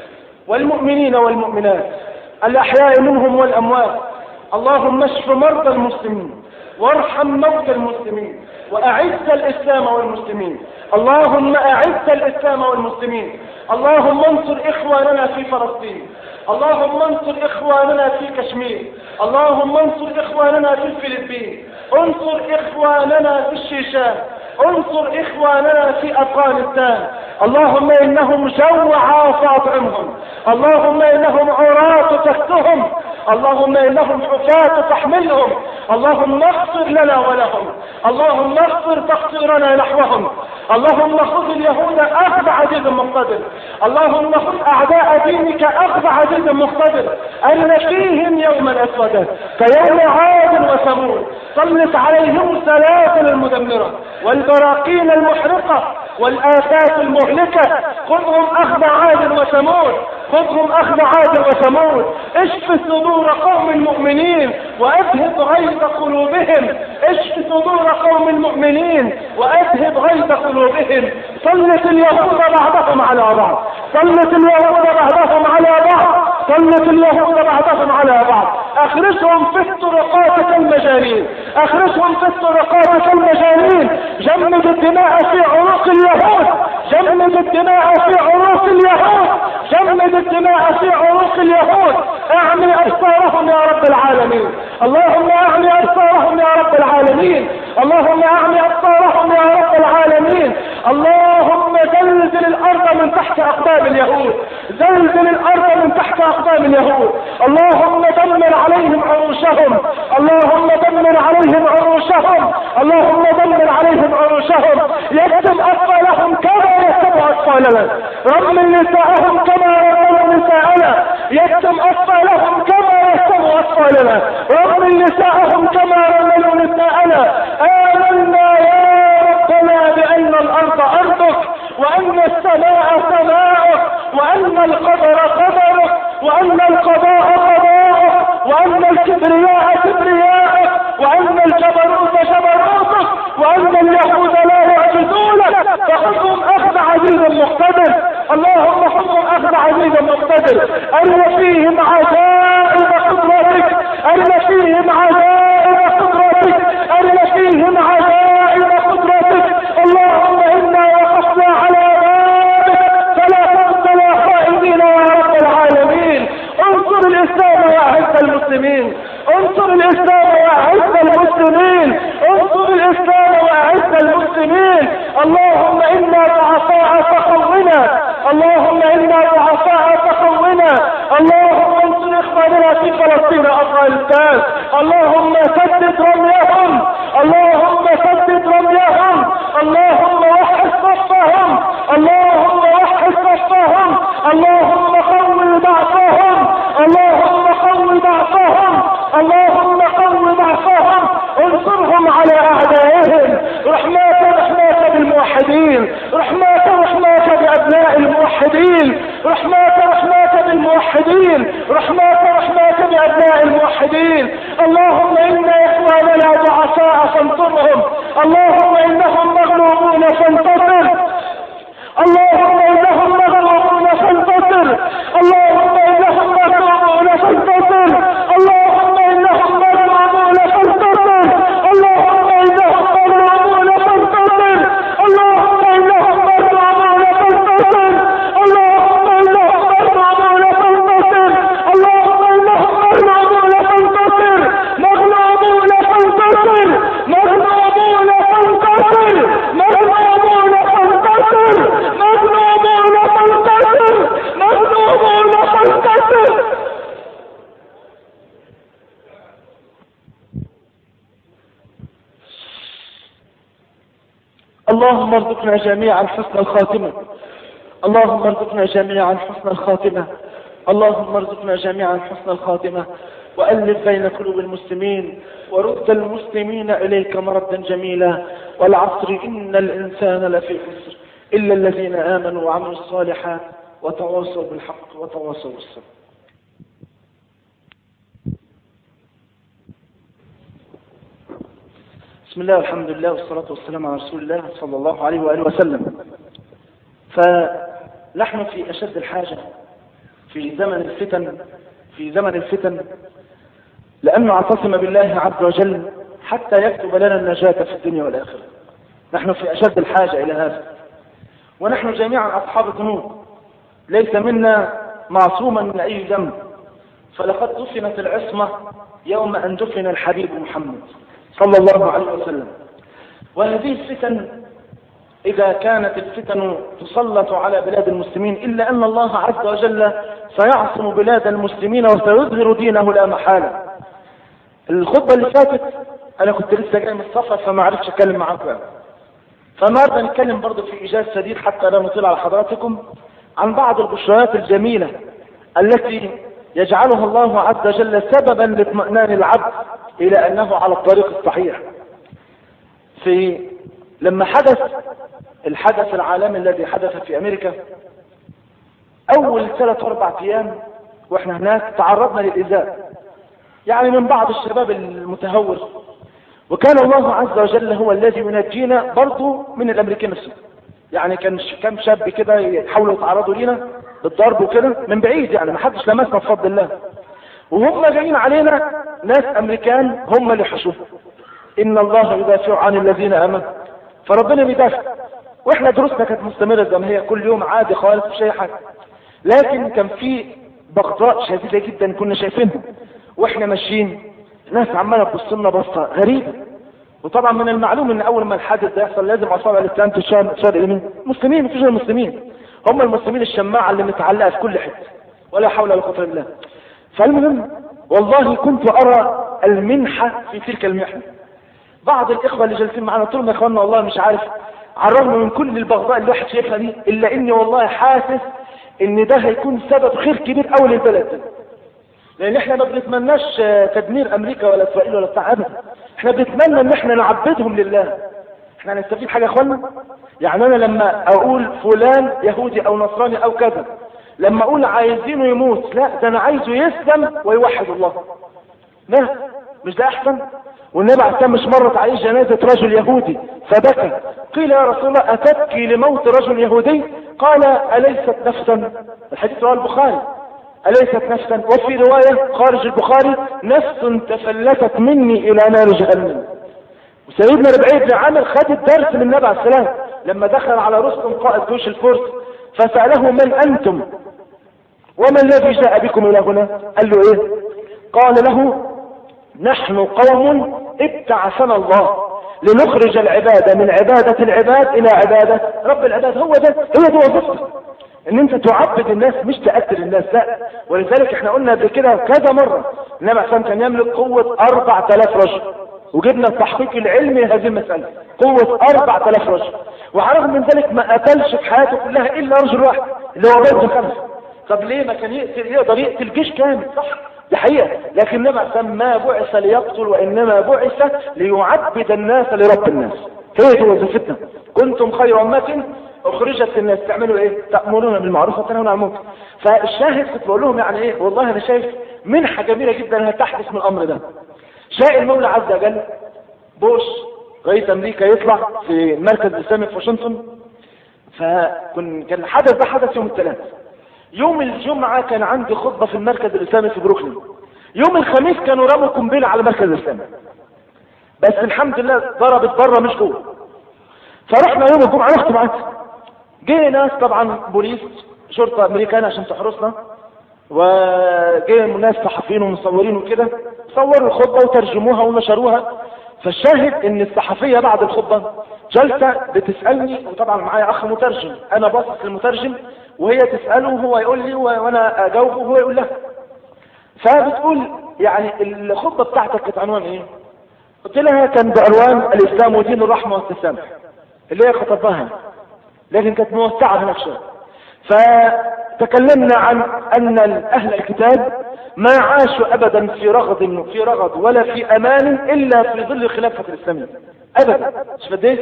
والمؤمنين والمؤمنات الأحياء منهم والأموات. اللهم اشف مرضى المسلمين، وارحم موتى المسلمين، وأعز الإسلام والمسلمين. اللهم أعز الإسلام والمسلمين. اللهم انصر إخواننا في فلسطين، اللهم انصر إخواننا في كشمير، اللهم انصر إخواننا في الفلبين، انصر إخواننا في الشيشان، انصر إخواننا في أفغانستان. اللهم إنهم جوعى فاطعمهم، اللهم إنهم عراة تكسهم، اللهم إنهم حفاة تحملهم. اللهم اغفر لنا ولهم، اللهم اغفر تقصيرنا نحوهم. اللهم خذ اليهود أخذ عزيز مقتدر، اللهم خذ أعداء دينك أخذ عزيز مقتدر، أن فيهم يوما أسودا كيوم عاد وثمود. سلط عليهم السلاسل المدمرة والبراقين المحرقة والآفات المهلكة. خذهم أخذ عاد وثمود، خذهم أخذ عاد وثمود. اشف صدور قوم المؤمنين وأذهب غيظ قلوبهم، اشف صدور قوم المؤمنين وأذهب غيظ قلوبهم. سلط اليهود بعضهم على بعض، سلط اليهود بعضهم على بعض، سلط اليهود بعضهم على بعض. اخرجهم في الطرقات كالمجانين، اخرجهم في الطرقات كالمجانين. جمد الدماء في عروق اليهود، جمد الدماء في عروق اليهود، جمد الدماء في عروق اليهود. اعمي ابصارهم يا رب العالمين، اللهم اعمي ابصارهم يا رب العالمين، اللهم اعمي ابصارهم يا رب العالمين. اللهم زلزل الارض من تحت اقدام اليهود، زلزل الارض من تحت اقدام اليهود. اللهم دمر عليهم عروشهم، اللهم دمر عليهم عروشهم، اللهم دمر عليهم عروشهم. يكتب اطفالهم كما يكتب اطفالنا، رمل نساءهم كما رمل نساءنا، يكتب اطفالهم كما يكتب أطفالنا وارمل نساءهم كما رملوا نساءنا. آمنا يا ربنا بأن الأرض أرضك وأن السماء سماءك وأن القدر قدرك وأن القضاء قضاءك وأن الكبرياء كبرياءك وأن الجبروت جبروتك وأن اليهود لا يعجزونك فخذهم أخذ عزيز مقتدر. اللهم خذهم أخذ عزيز مقتدر. أرنا فيهم عجائب قدرتك أرنا فيهم عجائب قدرتك أرنا فيهم عجائب قدرتك. اللهم إنا وقفنا على بابك فلا تردنا خائبين يا رب العالمين. انصر الإسلام وأعز المسلمين انصر الإسلام وأعز المسلمين انصر الإسلام وأعز المسلمين. اللهم إنا ضعفاء فقونا اللهم إنا ضعفاء فقونا. اللهم انصر إخواننا في فلسطين أفغانستان. اللهم سدد رميهم اللهم سدد رميهم اللهم وحد صفهم اللهم وحد صفهم اللهم قوي ضعفهم اللهم قوي ضعفهم اللهم قوي ضعفهم. انصرهم على أعدائهم. رحماك رحماك بالموحدين رحماك رحماك بأبناء الموحدين رحماك رحماك بالموحدين رحماك رحماك بأبناء الموحدين. اللهم إن إخواننا ضعفاء فانصرهم. اللهم إنهم مغلوبون فانتصر. اللهم إنهم مغلوبون فانتصر. اللهم إنهم مغلوبون فانتصر. اللهم إنهم مغلوبون فانتصر. اللهم إنهم مغلوبون فانتصر. اللهم إنهم مغلوبون فانتصر. اللهم إنهم مغلوبون فانتصر. اللهم إنهم مغلوبون فانتصر. مغلوبون فانتصر. مغلوبون فانتصر. مغلوبون فانتصر. مغلوبون فانتصر. مغلوبون فانتصر. اللهم ارزقنا جميعا حسن الخاتمة. اللهم ارزقنا جميعا حسن الخاتمة. اللهم ارزقنا جميعا حسن الخاتمة وألف بين قلوب المسلمين ورد المسلمين إليك مردا جميلا. والعصر إن الإنسان لفي خسر إلا الذين آمنوا وعملوا الصالحات وتواصوا بالحق وتواصوا بالصبر. بسم الله والحمد لله والصلاة والسلام على رسول الله صلى الله عليه وآله وسلم. فنحن في أشد الحاجة في زمن الفتن في زمن الفتن لأن نعتصم بالله عز وجل حتى يكتب لنا النجاة في الدنيا والآخرة. نحن في أشد الحاجة إلى هذا. ونحن جميعا أصحاب ذنوب ليس منا معصوما من أي ذنب. فلقد دفنت العصمة يوم أن دفن الحبيب محمد صلى الله عليه وسلم. وهذه الفتن إذا كانت الفتن تسلط على بلاد المسلمين إلا أن الله عز وجل سيعصم بلاد المسلمين وسيظهر دينه لا محالة. الخطبة اللي فاتت أنا كنت لسه جاي من السفر فما عرفتش أتكلم معاكم، فالنهارده نتكلم برضه في إيجاز سديد حتى لا نطيل على حضراتكم عن بعض البشريات الجميلة التي يجعلها الله عز وجل سببا لاطمئنان العبد إلى أنه على الطريق الصحيح. في لما حدث الحدث العالمي الذي حدث في أمريكا، أول ثلاث أربع أيام وإحنا هناك تعرضنا للإيذاء يعني من بعض الشباب المتهور، وكان الله عز وجل هو الذي ينجينا برضو من الأمريكان نفسه. يعني كان كم شاب كده يحاولوا يتعرضوا لنا بالضرب وكده من بعيد، يعني ما حدش لمسنا بفضل الله، وهم جايين علينا ناس أمريكان هم اللي حشوه. إن الله يدافع عن الذين آمنوا، فربنا بيدافع. واحنا دروسنا كانت مستمرة زي ما هي كل يوم عادي خالص مش أي حاجة، لكن كان في بغضاء شديدة جدا كنا شايفينها واحنا ماشيين، ناس عمالة تبص لنا بصة غريبة. وطبعا من المعلوم ان اول ما الحادث ده يحصل لازم اصابع الاسلام تشار تشار الى مين؟ مسلمين. مفيش غير المسلمين، هم المسلمين الشماعة اللي متعلقة في كل حتة ولا حول ولا قوة الا بالله. فالمهم والله كنت ارى المنحة في تلك المحنة. بعض الاخوة اللي جالسين معانا قلت لهم يا اخوانا والله مش عارف، على الرغم من كل البغضاء اللي الواحد شايفها دي الا اني والله حاسس ان ده هيكون سبب خير كبير قوي للبلد ده. لان احنا ما بنتمناش تدمير امريكا ولا اسرائيل ولا بتاع ابدا، احنا بنتمنى ان احنا نعبدهم لله. احنا هنستفيد حاجه يا اخوانا؟ يعني انا لما اقول فلان يهودي او نصراني او كذا، لما اقول عايزينه يموت، لا ده انا عايزه يسلم ويوحد الله، لا مش ده احسن؟ والنبي عليه السلام مش مرت عليه جنازه رجل يهودي فبكى، قيل يا رسول الله اتبكي لموت رجل يهودي؟ قال اليست نفسا، الحديث رواه البخاري، أليست نفسا، وفي رواية خارج البخاري نفس تفلتت مني إلى نار جهنم. وسيدنا ربعي بن عامر خد الدرس من النبي عليه السلام لما دخل على رستم قائد جيوش الفرس فسأله من أنتم وما الذي جاء بكم إلى هنا؟ قال له إيه؟ قال له نحن قوم ابتعثنا الله لنخرج العبادة من عبادة العباد إلى عبادة رب العباد. هو ده، هي دي وظيفتك، ان انت تعبد الناس مش تقتل الناس، لا. ولذلك احنا قلنا قبل كده كذا مره النبي عشان كان يملك قوه أربعة آلاف رجل، وجبنا التحقيق العلمي هذه المساله، قوه أربعة آلاف رجل، وعلى الرغم من ذلك ما قتلش في حياته كلها الا رجل واحد اللي هو بيت خمسه. طب ليه ما كان يقتل؟ يقدر يقتل جيش كامل، صح؟ دي حقيقه، لكن النبي عشان ما بعث ليقتل وانما بعث ليعبد الناس لرب الناس. هي دي وظيفتنا. كنتم خير امه اخرجت الناس، تعملوا ايه؟ تأمرون بالمعروف وتنهون عن المنكر. فالشاهد كنت بقول لهم يعني ايه، والله انا شايف منحة جميلة جدا هتحدث من الامر ده. شاء المولى عز وجل بوش رئيس امريكا يطلع في المركز الاسلامي في واشنطن، فكان كان الحدث ده حدث يوم الثلاث. يوم الجمعة كان عندي خطبة في المركز الاسلامي في بروكلين. يوم الخميس كانوا رموا قنبلة على المركز الاسلامي، بس الحمد لله ضربت بره مش جوه. فرحنا يوم الجمعة نختم عنها، جه ناس طبعا بوليس شرطة امريكان عشان تحرسنا، وجه ناس صحفيين ومصورين وكده، صوروا الخطبة وترجموها ونشروها. فالشاهد ان الصحفية بعد الخطبة جلسة بتسألني، وطبعا معايا اخ مترجم، انا باصص للمترجم وهي تسأله وهو يقول لي وانا اجاوبه وهو يقول لها. فبتقول يعني الخطبة بتاعتك كانت عنوان ايه؟ قلت لها كان بعنوان الاسلام ودين الرحمة والتسامح، اللي هي خطبها، لكن كانت موسعة هناك شوية. فتكلمنا عن ان اهل الكتاب ما عاشوا ابدا في رغد في رغد ولا في امان الا في ظل الخلافة الاسلامية ابدا، مش فديت.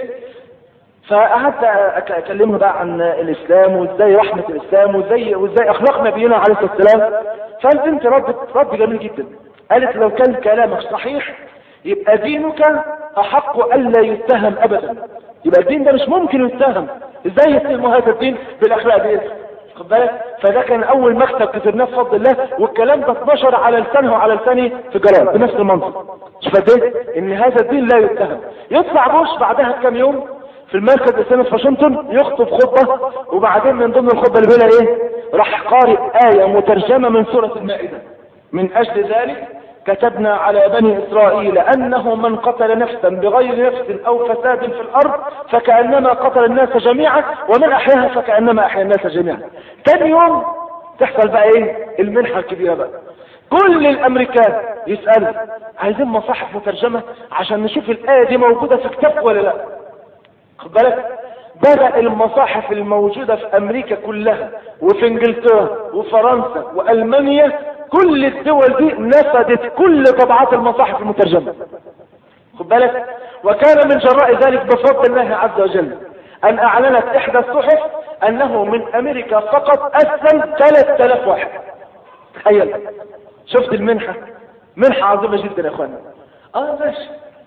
فقعدت اكلمه بقى عن الاسلام وازاي رحمة الاسلام وازاي وازاي اخلاق نبينا عليه الصلاة والسلام. فالبنت ردت رد جميل جدا، قالت لو كان كلامك صحيح يبقى دينك احق الا يتهم ابدا، يبقى الدين ده مش ممكن يتهم، ازاي يتهم هذا الدين بالاخلاق دي؟ خد بالك. فده كان اول مكتب كتبناه بفضل الله، والكلام ده اتنشر على لسانه وعلى لساني في جرائد بنفس المنطق. شوف قد ان هذا الدين لا يتهم. يطلع بوش بعدها بكام يوم في المركز الاسلامي في واشنطن يخطب خطبه، وبعدين من ضمن الخطبه اللي بيقولها ايه؟ راح قارئ ايه مترجمه من سوره المائده: من اجل ذلك كتبنا على بني إسرائيل أنه من قتل نفسا بغير نفس أو فساد في الأرض فكأنما قتل الناس جميعا ومن أحياها فكأنما أحيا الناس جميعا. تاني يوم تحصل بقى إيه؟ المنحة الكبيرة بقى، كل الأمريكان يسألوا عايزين مصاحف مترجمة عشان نشوف الآية دي موجودة في كتاب ولا لا. خد بالك، بدأ المصاحف الموجودة في أمريكا كلها وفي إنجلترا وفرنسا وألمانيا، كل الدول دي نفذت كل طبعات المصاحف المترجمة. خد بالك. وكان من جراء ذلك بفضل الله عز وجل أن أعلنت إحدى الصحف أنه من أمريكا فقط أسلم ثلاثة آلاف واحد. تخيل، شفت المنحة؟ منحة عظيمة جدا يا أخوانا. آه ماشي،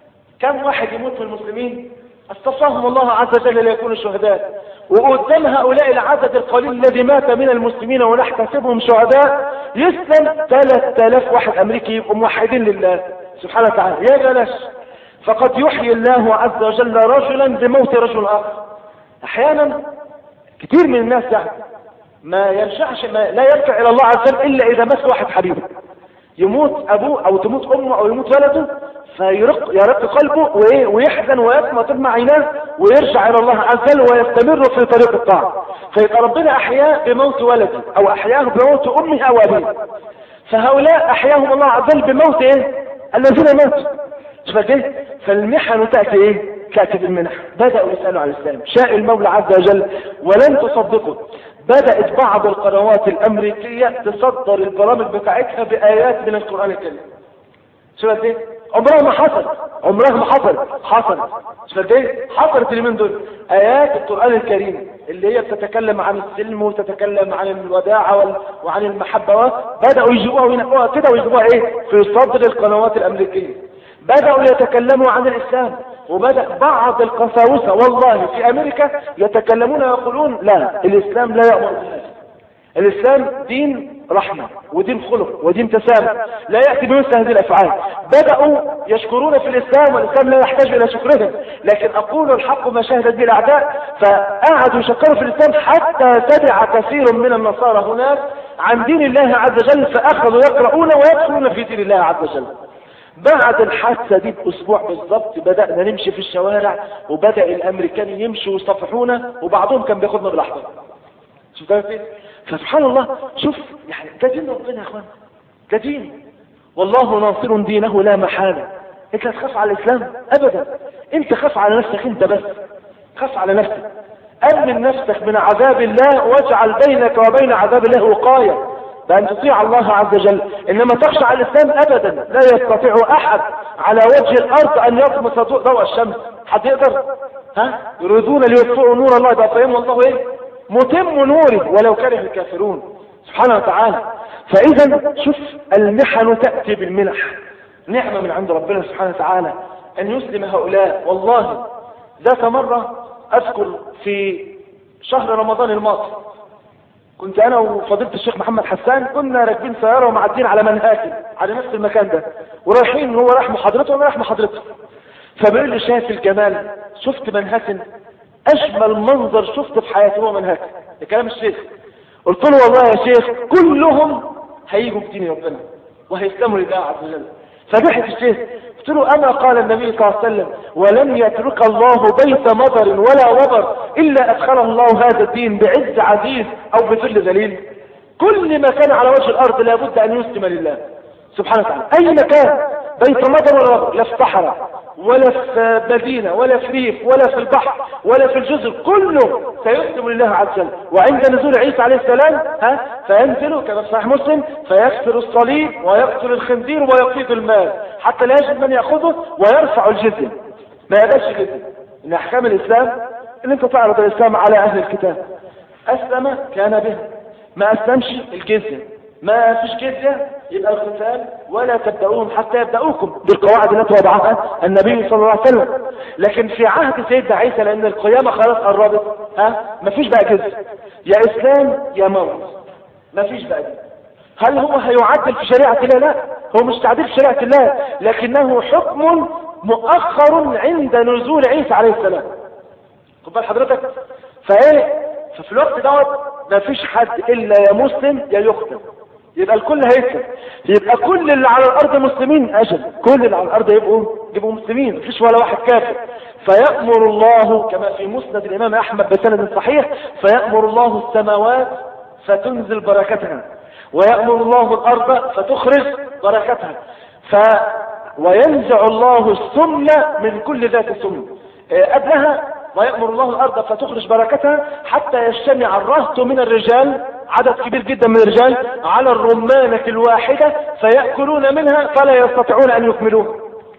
كم واحد يموت من المسلمين اصطفاهم الله عز وجل ليكونوا شهداء، وقدام هؤلاء العدد القليل الذي مات من المسلمين ونحتسبهم شهداء يسلم ثلاثة آلاف واحد امريكي يبقوا موحدين لله سبحانه وتعالى. يا بلاش، فقد يحيي الله عز وجل رجلا بموت رجل اخر. احيانا كثير من الناس يعني ما يرجعش، ما لا يرجع الى الله عز وجل الا اذا مات واحد حبيبه، يموت ابوه او تموت امه او يموت ولده فيرق يرق قلبه ويحزن ويسمع تدمع عيناه ويرجع الى الله عز وجل ويستمر في طريق الطاعه. فيبقى ربنا احياه بموت ولده او احياه بموت امه او ابيه. فهؤلاء احياهم الله عز وجل بموت ايه؟ الذين ماتوا. فالمحن تاتي ايه؟ تأتي بالمنح. بدأوا يسألوا عن الإسلام، شاء المولى عز وجل ولن تصدقوا بدأت بعض القنوات الأمريكية تصدر البرامج بتاعتها بآيات من القرآن الكريم. شو قد ايه؟ عمرها ما حصل، عمرها ما حصل، حصل شو قد ايه؟ حصلت اليومين دول آيات القرآن الكريم اللي هي بتتكلم عن السلم وتتكلم عن الوداعة وعن المحبة، بدأوا يجيبوها وينقوها كده ويجيبوها ايه في صدر القنوات الأمريكية. بدأوا يتكلموا عن الإسلام، وبدأ بعض القساوسة والله في أمريكا يتكلمون ويقولون لا، الإسلام لا يأمر بهذا، الإسلام دين رحمة ودين خلق ودين تسامح، لا يأتي بمثل هذه الأفعال. بدأوا يشكرون في الإسلام والإسلام لا يحتاج إلى شكرهم، لكن أقول الحق ما شهدت به الأعداء، فقعدوا يشكروا في الإسلام حتى تبع كثير من النصارى هناك عن دين الله عز وجل، فأخذوا يقرؤون ويدخلون في دين الله عز وجل. بعد الحادثة دي بأسبوع بالضبط بدأنا نمشي في الشوارع، وبدأ الأمريكان يمشوا ويصفحونا، وبعضهم كان بياخدنا بالأحضان. شوف ده فين؟ فسبحان الله، شوف يعني ده دين ربنا يا اخوان، ده دين والله ناصر دينه لا محالة. انت تخاف على الإسلام أبدا، انت خاف على نفسك انت بس، خاف على نفسك، أمن نفسك من عذاب الله واجعل بينك وبين عذاب الله وقاية بأن تطيع الله عز وجل. إنما تخشى على الإسلام أبدا، لا يستطيع أحد على وجه الأرض أن يطمس ضوء الشمس. حد يقدر؟ ها؟ يريدون ليطفئوا نور الله بأفواههم والله إيه؟ متم نوره ولو كره الكافرون سبحانه وتعالى. فإذا شوف المحن تأتي بالمنح، نعمة من عند ربنا سبحانه وتعالى أن يسلم هؤلاء. والله ذات مرة أذكر في شهر رمضان الماضي كنت أنا وفضيلة الشيخ محمد حسان كنا راكبين سيارة ومعدين على منهاكل على نفس المكان ده، ورايحين هو رايح محاضرته وأنا رايح محاضرته، فبيقول لي شايف الجمال، شفت منهاكل أجمل منظر شفته في حياتي هو منهاكل. ده كلام الشيخ. قلت له والله يا شيخ كلهم هيجوا بدين ربنا وهيسلموا لله عز وجل. فضحك الشيخ، قلت له أما قال النبي صلى الله عليه وسلم ولن يترك الله بيت مطر ولا وبر إلا أدخله الله هذا الدين بعز عزيز أو بذل ذليل. كل مكان على وجه الأرض لابد أن يسلم لله سبحانه وتعالى، أي مكان، بيت مطر ولا وبر، لا في صحراء ولا في مدينة ولا في ريف ولا في البحر ولا في الجزر، كله سيسلم لله عز وجل. وعند نزول عيسى عليه السلام ها فينزل كما في صحيح مسلم فيكسر الصليب ويقتل الخنزير ويقيد المال حتى لا يجد من يأخذه ويرفع الجزية. ما يبقاش جزية. من أحكام الإسلام ان انت تعرض الإسلام على أهل الكتاب، أسلم كان به، ما أسلمش الجزية، ما فيش جزية يبقى القتال ولا تبدأوهم حتى يبدأوكم بالقواعد التي وضعها النبي صلى الله عليه وسلم. لكن في عهد سيدنا عيسى لأن القيامة خلاص قربت ها ما فيش بقى جزية، يا إسلام يا موت، ما فيش بقى جزية. هل هو هيعدل في شريعة الله؟ لا، هو مش تعديل في شريعة الله، لكنه حكم مؤخر عند نزول عيسى عليه السلام. خد بال حضرتك؟ فايه ففي الوقت دوت ما فيش حد الا يا مسلم يا يقتل، يبقى الكل هيسلم، يبقى كل اللي على الارض مسلمين اجل، كل اللي على الارض يبقوا يبقوا مسلمين، مفيش ولا واحد كافر. فيأمر الله كما في مسند الامام احمد بسند صحيح، فيأمر الله السماوات فتنزل بركتها، ويأمر الله الارض فتخرج بركتها، ف وينزع الله السم من كل ذات سم. قبلها ويأمر الله الأرض فتخرج بركتها حتى يجتمع الرهط من الرجال، عدد كبير جدا من الرجال، على الرمانة الواحدة فيأكلون منها فلا يستطيعون أن يكملوها.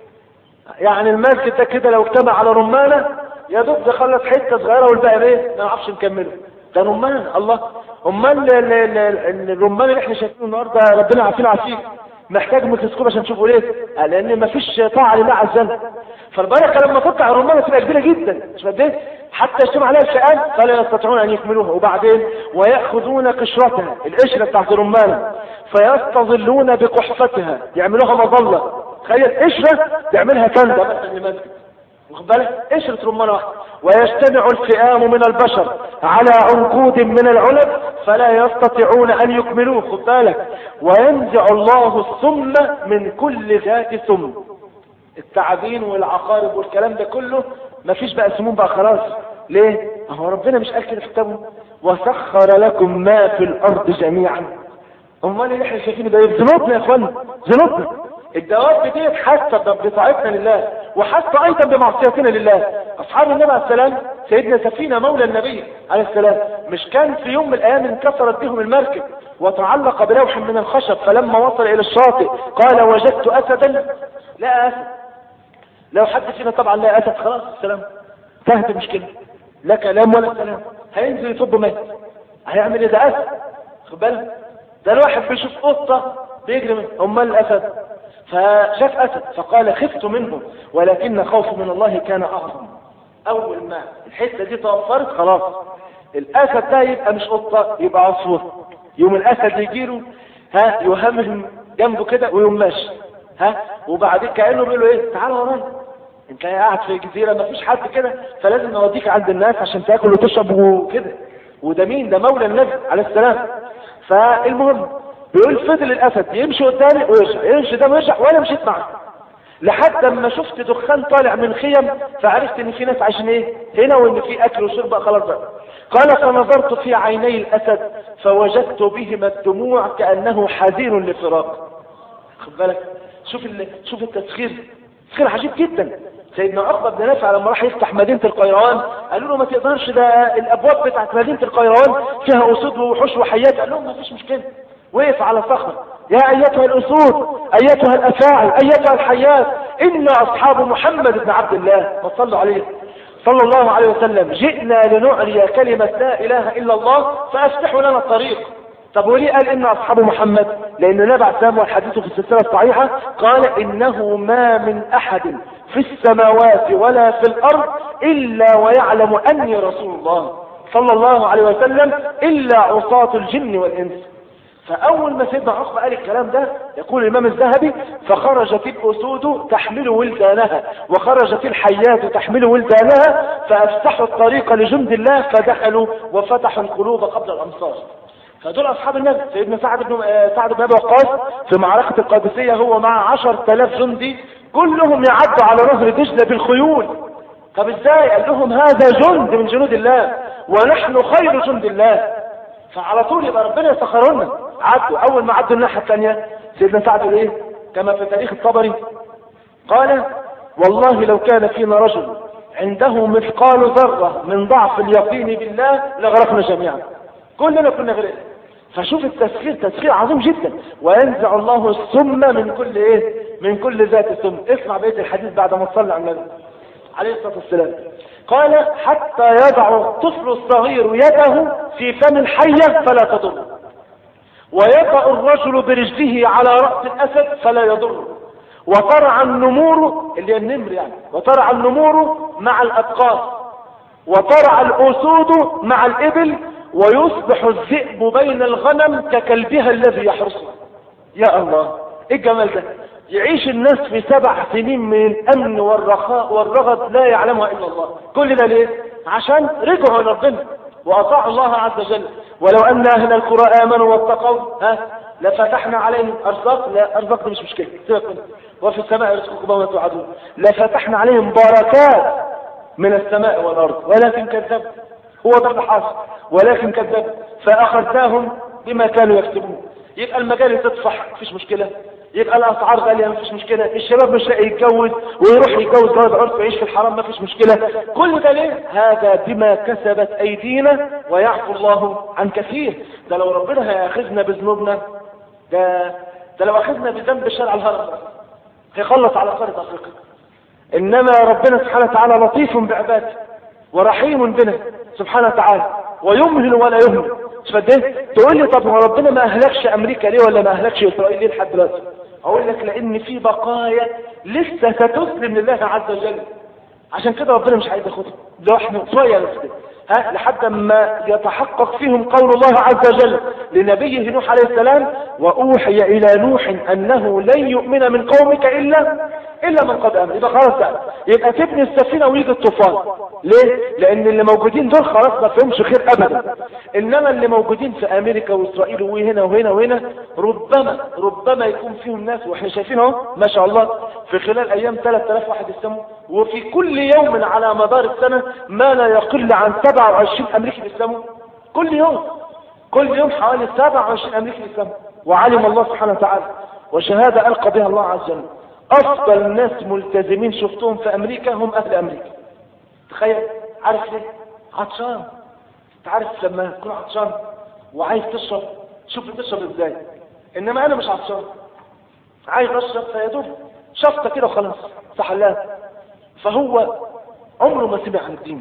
يعني المسجد ده كده لو اجتمع على رمانة يا دوب دخلت حتة صغيرة والباقي ايه ما نعرفش نكمله، ده رمان. الله، امال الرمان اللي احنا شايفينه النهارده ربنا عافينا عافيك محتاج ميكروسكوب عشان تشوفه ليه؟ لان مفيش طاعه لله عز وجل. فالبركه لما تقطع الرمانه تبقى كبيره جدا، مش قد ايه؟ حتى يجتمع عليها الفئام فلا يستطيعون ان يكملوها. وبعدين وياخذون قشرتها، القشره بتاعت الرمانه، فيستظلون بقحفتها، يعملوها مظله. تخيل قشره تعملها كنده مثلا لمسجد، واخد بالك؟ قشره رمانه واحده. ويجتمع الفئام من البشر على عنقود من العلب فلا يستطيعون ان يكملوه، خد بالك. وينزع الله السم من كل ذات سم، التعابين والعقارب والكلام ده كله مفيش بقى سموم بقى خلاص. ليه؟ هو ربنا مش قال كده في كتابه وسخر لكم ما في الارض جميعا؟ امال اللي احنا شايفينه ده ذنوبنا يا اخوانا، ذنوبنا. الدواب دي حاسه بطاعتنا لله وحاسه ايضا بمعصيتنا لله. اصحاب النبي عليه السلام، سيدنا سفينة مولى النبي عليه السلام، مش كان في يوم من الايام انكسرت بهم المركب وتعلق بلوح من الخشب، فلما وصل الى الشاطئ قال وجدت اسدا؟ لا اسد. لو حد فينا طبعا لا اسد خلاص السلام انتهت المشكله، لا كلام ولا سلام، هينزل يصب ميت. هيعمل ايه ده؟ اسد. خد بالك، ده الواحد بيشوف قطه بيجري منه، امال الاسد. فشاف اسد فقال خفت منه ولكن خوف من الله كان اعظم. اول ما الحته دي توفرت خلاص الاسد ده يبقى مش قطه، يبقى عصفور. يوم الاسد يجيله ها يهمهم جنبه كده ويقوم ماشي ها، وبعدين كانه بيقول له ايه تعال ورايا، انت قاعد في جزيره ما فيش حد كده، فلازم نوديك عند الناس عشان تاكل وتشرب وكده. وده مين؟ ده مولى النبي عليه السلام. فالمهم بيقول فضل الاسد يمشي قدامي ويرجع، يمشي ده ويرجع، وانا مشيت معه لحد ما شفت دخان طالع من خيم، فعرفت ان في ناس عايشين ايه هنا وان في اكل وشرب خلاص بقى. قال فنظرت في عيني الاسد فوجدت بهما الدموع كانه حزين لفراق. خد بالك، شوف ال... شوف التسخير، تسخير عجيب جدا. سيدنا عقبة بن نافع لما راح يفتح مدينة القيروان قالوا له ما تقدرش، ده الابواب بتاعت مدينة القيروان فيها اسود ووحوش وحيات. قال لهم ما فيش مشكلة. وقف على صخرة، يا ايتها الاسود ايتها الافاعي ايتها الحيات انا اصحاب محمد بن عبد الله وصلوا عليه صلى الله عليه وسلم، جئنا لنعلي كلمة لا اله الا الله فافتحوا لنا الطريق. طب وليه قال ان اصحاب محمد؟ لان النبي عليه السلام والحديث في السلسله الصحيحه قال انه ما من احد في السماوات ولا في الارض الا ويعلم اني رسول الله صلى الله عليه وسلم الا عصاة الجن والانس. فاول ما سيدنا عقبة قال الكلام ده يقول الامام الذهبي فخرجت الاسود تحمل ولدانها وخرجت الحيات تحمل ولدانها فافتحوا الطريق لجند الله فدخلوا وفتحوا القلوب قبل الامصار. فدول اصحاب النبي. سيدنا سعد بن سعد بن ابي وقاص في معركة القادسية هو مع عشر آلاف جندي كلهم يعدوا على نهر دجلة بالخيول. طب ازاي؟ قال لهم هذا جند من جنود الله ونحن خير جند الله. فعلى طول يبقى ربنا يسخر لنا. عدوا، اول ما عدوا الناحية الثانية سيدنا سعد ايه كما في تاريخ الطبري قال والله لو كان فينا رجل عنده مثقال ذرة من ضعف اليقين بالله لغرقنا جميعا، كلنا كنا غرقنا. فشوف التسخير، تسخير عظيم جدا. وينزع الله السم من كل ايه من كل ذات السم. اسمع بقية الحديث بعد ما تصلي على النبي عليه الصلاة والسلام. قال حتى يضع الطفل الصغير يده في فم الحية فلا تضر، ويقع الرجل برجله على رأس الأسد فلا يضر، وترعى النمور اللي هي النمر يعني، وترعى النمور مع الأبقار، وترعى الأسود مع الإبل، ويصبح الذئب بين الغنم ككلبها الذي يحرسه. يا الله ايه الجمال ده! يعيش الناس في سبع سنين من الامن والرخاء والرغد لا يعلمها الا الله. كل ده ليه؟ عشان رجعوا لربنا واطاعوا الله عز وجل. ولو ان اهل القرى امنوا واتقوا ها لفتحنا عليهم ارزاق. لا ارزاق دي مش مشكله، وفي السماء رزقكم وما توعدون. لفتحنا عليهم بركات من السماء والارض ولكن كذبوا. هو ده اللي حاصل، ولكن كذبوا فاخذناهم بما كانوا يكسبون. يبقى المجال تطفح مفيش مشكله، يبقى الاسعار غاليه مفيش مشكله، الشباب مش لاقي يتجوز ويروح يتجوز جواز عرف ويعيش في الحرام مفيش مشكله. كل ده ليه؟ هذا بما كسبت ايدينا ويعفو الله عن كثير. ده لو ربنا هياخذنا بذنوبنا، ده ده لو اخذنا بذنب شرع الهرم هيخلص على قاره افريقيا. انما ربنا سبحانه وتعالى لطيف بعباده ورحيم بنا سبحانه وتعالى ويمهل ولا يهمل. فده تقول لي طب هو ربنا ما اهلكش امريكا ليه ولا ما اهلكش اسرائيل ليه لحد دلوقتي؟ اقول لك لان في بقايا لسه ستسلم لله عز وجل، عشان كده ربنا مش عايز ياخدها. ده احنا شويه بس كده ها لحد ما يتحقق فيهم قول الله عز وجل لنبيه نوح عليه السلام واوحي الى نوح انه لن يؤمن من قومك الا الا من قد امن. يبقى خلاص بقى يبقى تبني السفينه ويجي الطوفان. ليه؟ لان اللي موجودين دول خلاص ما فيهمش خير ابدا. انما اللي موجودين في امريكا واسرائيل وهنا وهنا وهنا ربما ربما يكون فيهم ناس، واحنا شايفين اهو ما شاء الله في خلال ايام ثلاثة آلاف واحد يسلموا، وفي كل يوم على مدار السنه ما لا يقل عن سبعة وعشرين امريكي يسلموا. كل يوم كل يوم حوالي سبعة وعشرين امريكي يسلموا. وعلم الله سبحانه وتعالى وشهادة ألقى بها الله عز وجل. أفضل ناس ملتزمين شفتهم في أمريكا هم أهل أمريكا. تخيل، عارف ليه؟ عطشان. انت عارف لما تكون عطشان وعايز تشرب، شوف تشرب ازاي. انما انا مش عطشان، عايز اشرب فيدوب شفطه كده وخلاص، صح لا؟ فهو عمره ما سمع عن الدين.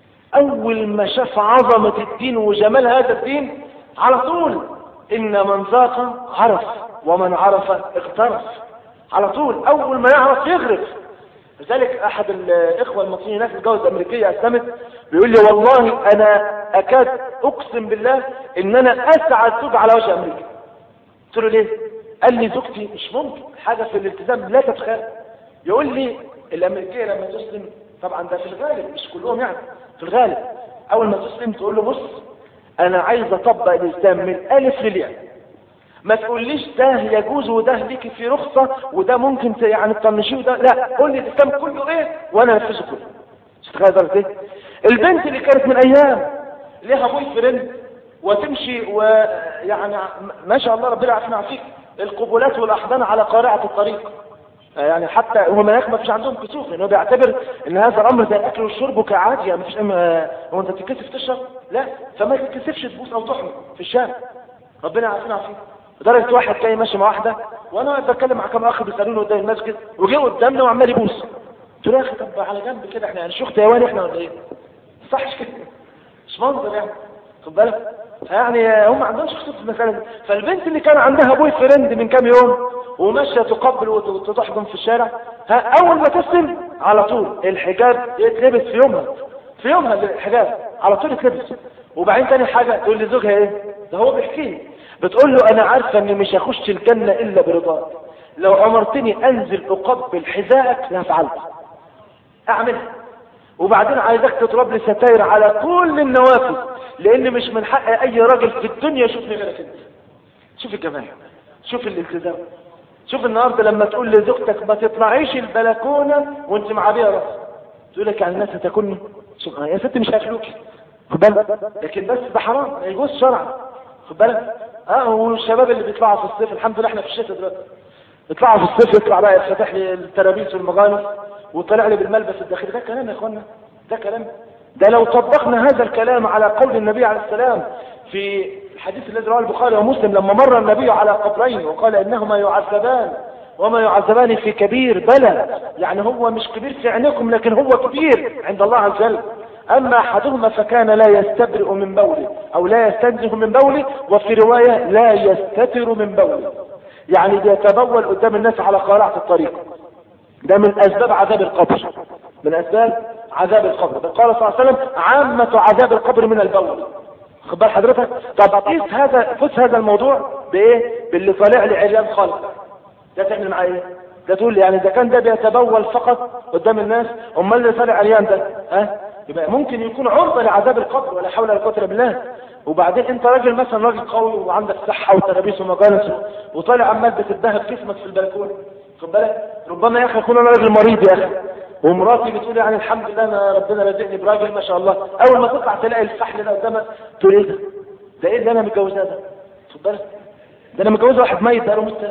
اول ما شاف عظمه الدين وجمال هذا الدين على طول، ان من ذاق عرف ومن عرف اغترف. على طول اول ما يعرف يغرف. لذلك احد الاخوه المصريين هناك اتجوز امريكيه اسلمت، بيقول لي والله انا اكاد اقسم بالله ان انا اسعد زوج على وجه امريكا. قلت له ليه؟ قال لي زوجتي مش ممكن حاجه في الالتزام لا تتخيل. يقول لي الامريكيه لما تسلم، طبعا ده في الغالب مش كلهم يعني، في الغالب اول ما تسلم تقول له بص انا عايز اطبق الاسلام من الف للياء، ما تقوليش ده يجوز وده ليكي في رخصه وده ممكن يعني تطنشيه وده لا، قول لي الاسلام كله ايه وانا انفذه كله. تتخيل درجه ايه؟ البنت اللي كانت من ايام ليها بوي فريند وتمشي ويعني ما شاء الله ربنا يعافينا ويعافيك، القبولات والاحضان على قارعه الطريق، يعني حتى هم هناك ما فيش عندهم كسوف، لانه بيعتبر ان هذا الامر زي الاكل والشرب كعادي، يعني ما فيش هو انت تتكسف تشرب؟ لا، فما تتكسفش تبوس او تحمل في الشارع. ربنا يعافينا ويعافيك. لدرجه واحد جاي ماشي مع واحده وانا بتكلم مع كام اخ بيسالوني قدام المسجد وجه قدامنا وعمال يبوس. قلت له يا اخي طب على جنب كده، احنا يعني شيخ تايواني احنا ولا ايه؟ ما صحش كده، مش منظر يعني، خد بالك؟ يعني هم ما عندهمش خصوص في المساله دي. فالبنت اللي كان عندها بوي فريند من كام يوم وماشيه تقبل وتحضن في الشارع، ها اول ما تسلم على طول الحجاب يتلبس في يومها، في يومها الحجاب على طول يتلبس. وبعدين تاني حاجه تقول لزوجها ايه؟ ده هو بيحكي لي، بتقول له انا عارفه اني مش هخش الجنه الا برضاك، لو امرتني انزل اقبل حذائك لهفعلها، اعملها. وبعدين عايزك تضرب لي ستاير على كل النوافذ، لان مش من حق اي راجل في الدنيا يشوفني غيرك انت. شوف الجمال، شوف الالتزام. شوف النهارده لما تقول لزوجتك ما تطلعيش البلكونه وانت معبيه راسك، تقول لك يعني الناس هتاكلني، يا ست مش هياكلوكي، خد بالك، لكن بس ده حرام ما يجوز شرعا، خد بالك. اه والشباب اللي بيطلعوا في الصيف، الحمد لله احنا في الشتاء دلوقتي، يطلعوا في الصيف يطلع بقى يفتح لي الترابيس والمغانس وطلع لي بالملبس الداخلي، ده كلام يا اخوانا، ده كلام. ده لو طبقنا هذا الكلام على قول النبي عليه السلام في الحديث الذي رواه البخاري ومسلم لما مر النبي على قبرين وقال انهما يعذبان وما يعذبان في كبير، بلى يعني هو مش كبير في عينكم لكن هو كبير عند الله عز وجل. اما احدهما فكان لا يستبرئ من بوله او لا يستنزه من بوله، وفي روايه لا يستتر من بوله، يعني بيتبول قدام الناس على قارعه الطريق. ده من اسباب عذاب القبر، من اسباب عذاب القبر. قال صلى الله عليه وسلم عامه عذاب القبر من البول. خد بال حضرتك؟ طب قيس هذا، قيس هذا الموضوع بايه؟ باللي طالع لي عريان خالص، ده تعمل معاه ايه؟ ده تقول لي يعني اذا كان ده بيتبول فقط قدام الناس، امال اللي طالع عريان ده ها؟ يبقى ممكن يكون عرضه لعذاب القبر، ولا حول ولا قوه الا بالله. وبعدين انت راجل مثلا راجل قوي وعندك صحه وترابيس ومجالس وطالع عمال بتتبهب جسمك في البلكونه، خد بالك؟ ربما يا اخي يكون انا راجل مريض يا اخي، ومراتي بتقول يعني الحمد لله انا ربنا رزقني براجل ما شاء الله، اول ما تطلع تلاقي الفحل ده قدامك تقول ايه ده؟ ده ايه اللي انا متجوزاه ده؟ خد بالك؟ ده انا متجوز واحد ميت بقاله مده،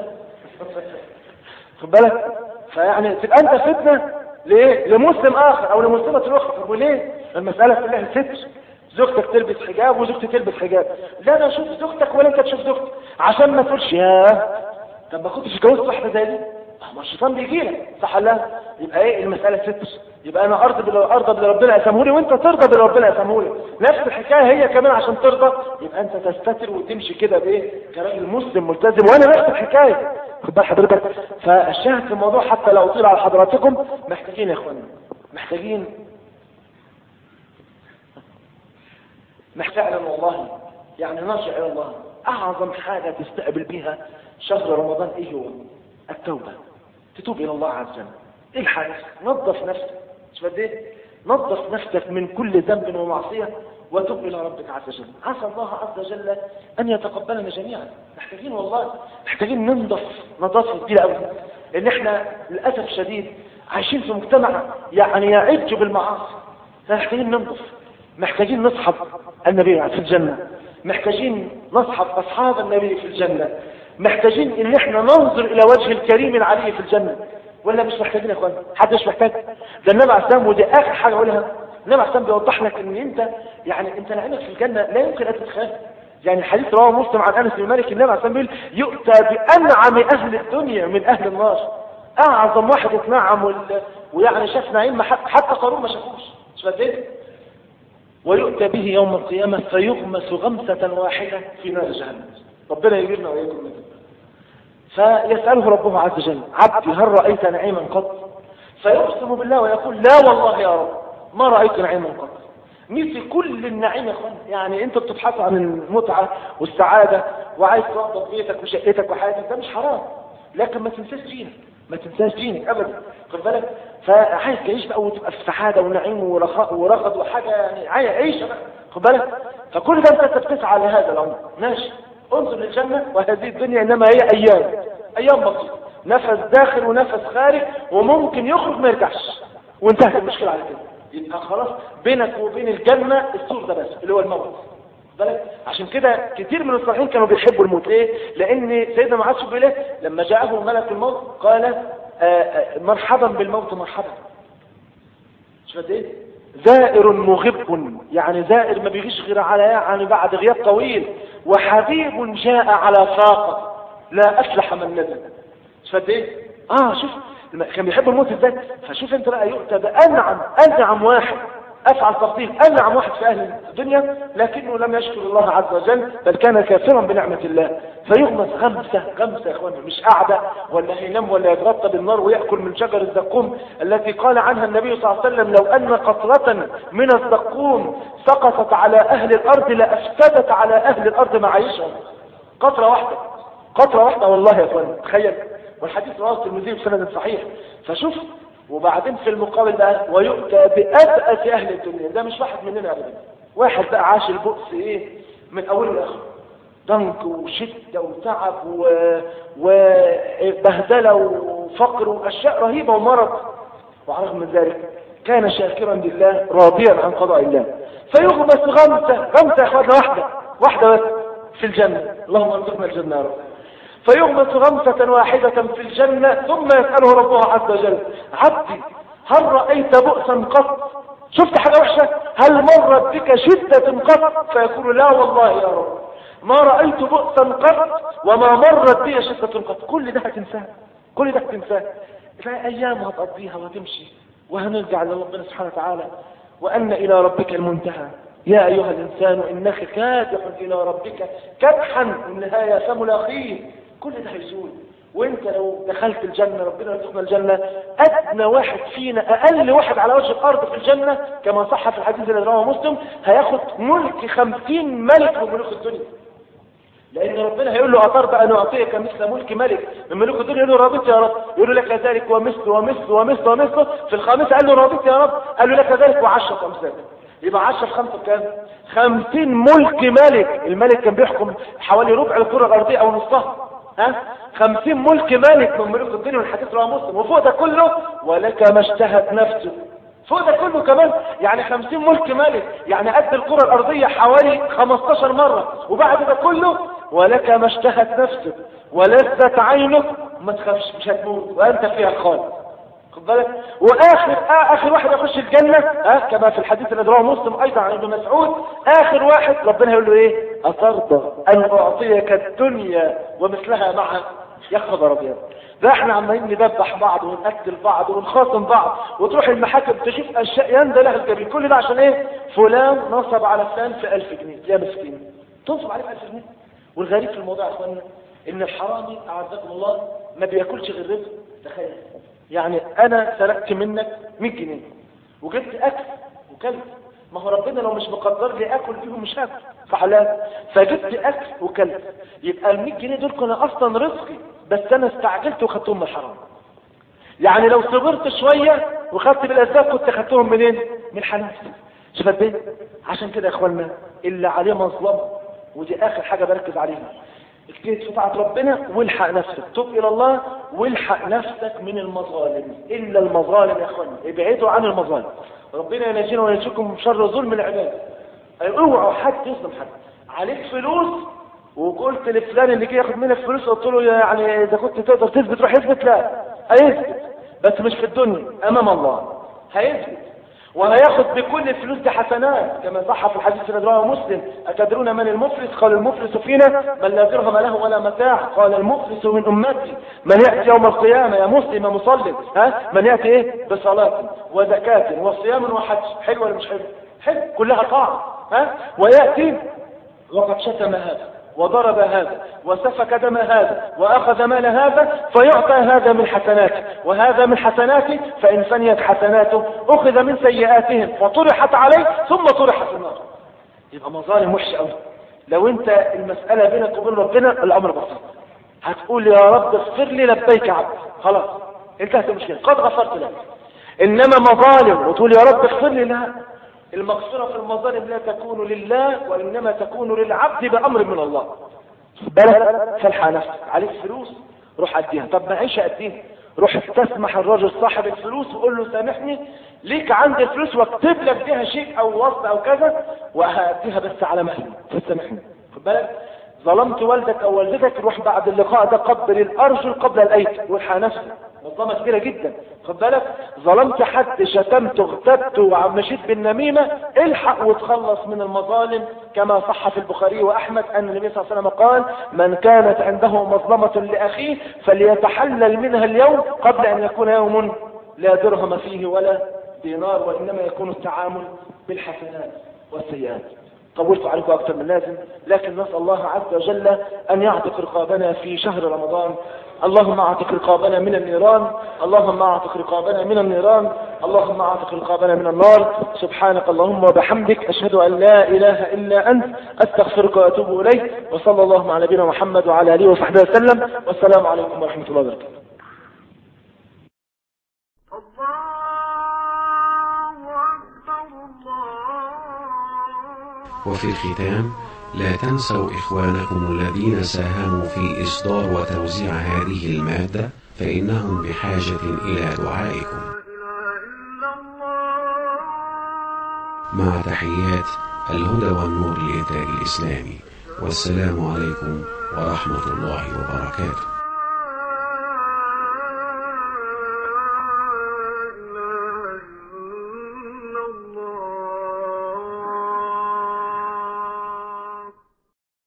خد بالك؟ فيعني تبقى انت فتنه ليه؟ لمسلم اخر او لمسلمه اخرى. طب وليه؟ المساله كلها ستر، زوجتك تلبس حجاب وزوجتي تلبس حجاب، لا انا اشوف زوجتك ولا انت تشوف زوجتك، عشان ما تقولش يا طب ما كنتش اتجوزت واحده زي دي، ما الشيطان بيجي لك، صح ولا لا؟ يبقى ايه المساله ستر، يبقى انا ارضى بال ارضى باللي ربنا قسمه لي وانت ترضى باللي ربنا قسمه لي، نفس الحكايه هي كمان عشان ترضى، يبقى انت تستتر وتمشي كده بايه؟ كراجل مسلم ملتزم، وانا نفس الحكايه، خد بال حضرتك. فالشاهد في الموضوع حتى لو اطيل على حضراتكم، محتاجين يا اخوانا، محتاجين فعلا والله يعني نرجع الى الله. اعظم حاجه تستقبل بها شهر رمضان ايه هو؟ التوبه، تتوب الى الله عز وجل. ايه الحاجه؟ نظف نفسك، مش بدي ايه؟ نظف نفسك من كل ذنب ومعصيه وتوب الى ربك عز وجل. عسى الله عز وجل ان يتقبلنا جميعا. محتاجين والله، محتاجين ننظف نظافه كبيره قوي، لان احنا للاسف الشديد عايشين في مجتمع يعني يعج بالمعاصي، فمحتاجين ننظف، محتاجين نصحب النبي في الجنه، محتاجين نصحب اصحاب النبي في الجنه، محتاجين ان احنا ننظر الى وجه الكريم العلي في الجنة، ولا مش محتاجين يا اخوان؟ حد مش محتاج؟ ده النبي عليه السلام، ودي اخر حاجة اقولها، النبي عليه السلام بيوضح لك ان انت يعني انت نعيمك في الجنة لا يمكن ان تتخيل. يعني حديث رواه مسلم عن انس بن مالك، النبي عليه السلام بيقول يؤتى بانعم اهل الدنيا من اهل النار، اعظم واحد اتنعم وال... ويعني شاف نعيم حتى قارون ما شافوش، مش فاهم؟ ويؤتى به يوم القيامة فيغمس غمسة واحدة في نار جهنم، ربنا يجيرنا ويجيكم منه. فيسأله ربه عز وجل عبدي هل رأيت نعيما قط؟ فيقسم بالله ويقول لا والله يا رب ما رأيت نعيما قط. مثل كل النعيم يا اخوان، يعني انت بتبحث عن المتعة والسعادة وعايز توضب بيتك وشقتك وحياتك، ده مش حرام، لكن ما تنساش دينك، ما تنساش دينك ابدا، خد بالك. فعايز تعيش بقى وتبقى في سعاده ونعيم ورخاء ورغد وحاجه، يعني عايز عيش بقى، خد بالك. فكل ده انت بتسعى لهذا الامر، ماشي. انظر للجنه وهذه الدنيا انما هي ايام، ايام بسيطه، نفس داخل ونفس خارج، وممكن يخرج ما يرجعش، وانتهت المشكله على كده. يبقى خلاص بينك وبين الجنه السور ده بس اللي هو الموت. بالك عشان كده كتير من الصالحين كانوا بيحبوا الموت. ليه؟ لان سيدنا معاذ بن جبل لما جاءه ملك الموت قال آآ آآ مرحبا بالموت مرحبا. شفت ايه؟ زائر مغب، يعني زائر ما بيجيش غير على يعني بعد غياب طويل، وحبيب جاء على فاقه لا افلح من ندم. شفت ايه؟ اه شوف كان بيحب الموت ازاي. فشوف انت بقى يؤتى بانعم انعم واحد، افعل تفضيل انعم واحد في اهل الدنيا، لكنه لم يشكر الله عز وجل بل كان كافرا بنعمة الله، فيغمس غمسة غمسة يا اخوانا، مش قاعدة ولا هينام ولا يتغطى بالنار ويأكل من شجر الزقوم التي قال عنها النبي صلى الله عليه وسلم لو ان قطرة من الزقوم سقطت على اهل الارض لافسدت على اهل الارض معايشهم. قطرة واحدة، قطرة واحدة والله يا اخوانا، تخيل. والحديث رواه الترمذي بسند صحيح. فشوف وبعدين في المقابل بقى ويؤتى بأبأس أهل الدنيا، ده مش واحد مننا أبدا، واحد بقى عاش البؤس إيه من أوله لآخره، ضنك وشدة وتعب وبهدلة وفقر وأشياء رهيبة ومرض، وعلى من ذلك كان شاكرا لله راضيا عن قضاء الله. فيغمس غمسة غمسة يا أخواتنا واحدة واحدة بس في الجنة، اللهم ارزقنا الجنة يا رب. فيغمس غمسة واحدة في الجنة ثم يسأله ربه عز وجل عبدي هل رأيت بؤسا قط؟ شفت حاجة وحشة؟ هل مرت بك شدة قط؟ فيقول لا والله يا رب ما رأيت بؤسا قط وما مرت بي شدة قط. كل ده هتنساه، كل ده هتنساه، تلاقي أيام هتقضيها وهتمشي وهنرجع لربنا سبحانه وتعالى، وأن إلى ربك المنتهى. يا أيها الإنسان إنك كادح إلى ربك كدحا النهاية فملاقيه. كل ده هيزول، وانت لو دخلت الجنة ربنا يرزقنا الجنة، ادنى واحد فينا اقل واحد على وجه الارض في الجنة كما صح في الحديث الذي رواه مسلم هياخد ملك خمسين ملك من ملوك الدنيا، لان ربنا هيقول له اطرد ان اعطيك مثل ملك ملك من ملوك الدنيا، يقول له رضيت يا رب، يقول له لك ذلك ومثل ومثل ومثل ومثل. في الخامسة قال له رضيت يا رب، قال له لك ذلك وعشرة امثال. يبقى عشرة في خمسة بكام؟ خمسين ملك ملك. الملك كان بيحكم حوالي ربع الكرة الارضية او نصها، ها؟ خمسين ملك ملك من ملوك الدنيا، والحديث رواه مسلم. وفوق ده كله ولك ما اشتهت نفسه، فوق ده كله كمان يعني خمسين ملك ملك، يعني قد الكرة الارضية حوالي خمستاشر مرة. وبعد ده كله ولك ما اشتهت نفسك ولذت عينك، ما تخافش مش هتموت وانت فيها خالد، خد بالك. واخر آه اخر واحد يخش الجنة آه كما في الحديث الذي رواه مسلم ايضا عن ابن مسعود، اخر واحد ربنا يقول له ايه؟ اترضى ان اعطيك الدنيا ومثلها معها؟ يا خبر ابيض، ده احنا عمالين ندبح بعض ونقتل بعض ونخاصم بعض، وتروح المحاكم تشوف اشياء يندى لها الجبين. كل ده عشان ايه؟ فلان نصب على فلان في ألف جنيه. يا مسكين تنصب عليه بألف جنيه. والغريب في الموضوع يا اخوانا ان الحرامي اعزكم الله ما بياكلش غير رزق. تخيل يعني انا سرقت منك مية جنيه وجبت اكل وكلت، ما هو ربنا لو مش مقدر لي اكل فيهم مش هاكل، صح لا؟ فجبت اكل وكلت، يبقى ال مية جنيه دول كانوا اصلا رزقي، بس انا استعجلت وخدتهم من الحرام. يعني لو صبرت شويه وخدت بالاسباب كنت خدتهم منين؟ من الحلال. شوف قد ايه؟ عشان كده يا اخوانا اللي عليه مظلمه، ودي اخر حاجه بركز عليها، اجتهد في طاعة ربنا والحق نفسك، تب الى الله والحق نفسك من المظالم. الا المظالم يا اخوانا، ابعدوا عن المظالم. ربنا ينجينا وينجيكم من شر ظلم العباد. اوعوا حد يظلم حد. عليك فلوس وقلت لفلان اللي جه ياخد منك فلوس قلت له يعني اذا كنت تقدر تثبت روح اثبت، لا هيثبت بس مش في الدنيا، امام الله هيثبت وهياخد بكل الفلوس دي حسنات كما صح في الحديث الذي رواه مسلم: أتدرون من المفلس؟ قال المفلس فينا من لا درهم له ولا متاع. قال المفلس من أمتي من يأتي يوم القيامة يا مسلم يا مصلي، ها من يأتي ايه؟ بصلاة وزكاة وصيام وحج. حلو ولا مش حلو؟ حلو، كلها طاعة. ها ويأتي وقد شتم هذا وضرب هذا وسفك دم هذا وأخذ مال هذا، فيعطى هذا من حسناته وهذا من حسناته، فإن فنيت حسناته أخذ من سيئاتهم فطرحت عليه ثم طرح في النار. يبقى مظالم وحشة قوي. لو انت المسألة بينك وبين ربنا الأمر بسيط، هتقول يا رب اغفر لي لبيك عبد، خلاص انتهت المشكلة، قد غفرت لك. إنما مظالم وتقول يا رب اغفر لي، لا، المغفرة في المظالم لا تكون لله وإنما تكون للعبد بأمر من الله. بلد فالحى نفسك، عليك فلوس روح أديها. طب معيش أديها، روح تسمح الرجل صاحب الفلوس وقول له سامحني ليك عندي الفلوس واكتب لك بيها شيء أو وصل أو كذا وهأديها بس على مهلي تسامحني. خد بالك، ظلمت والدك أو والدتك، روح بعد اللقاء ده قبل الأرجل قبل الأيدي والحى نفسك، مظلمة كبيرة جدا. خد بالك، ظلمت حد، شتمت اغتبت ومشيت بالنميمة، الحق وتخلص من المظالم كما صح في البخاري وأحمد أن النبي صلى الله عليه وسلم قال: من كانت عنده مظلمة لأخيه فليتحلل منها اليوم قبل أن يكون يوم لا درهم فيه ولا دينار، وإنما يكون التعامل بالحسنات والسيئات. طولت عليكم أكثر من لازم، لكن نسأل الله عز وجل أن يعتق رقابنا في شهر رمضان. اللهم اعتق رقابنا من النيران، اللهم اعتق رقابنا من النيران، اللهم اعتق رقابنا من النار. سبحانك اللهم وبحمدك، أشهد أن لا إله إلا أنت، أستغفرك وأتوب إليك. وصلى الله على نبينا محمد وعلى آله وصحبه وسلم، والسلام عليكم ورحمة الله وبركاته. وفي الختام لا تنسوا إخوانكم الذين ساهموا في إصدار وتوزيع هذه المادة، فإنهم بحاجة إلى دعائكم. مع تحيات الهدى والنور للإنتاج الإسلامي، والسلام عليكم ورحمة الله وبركاته.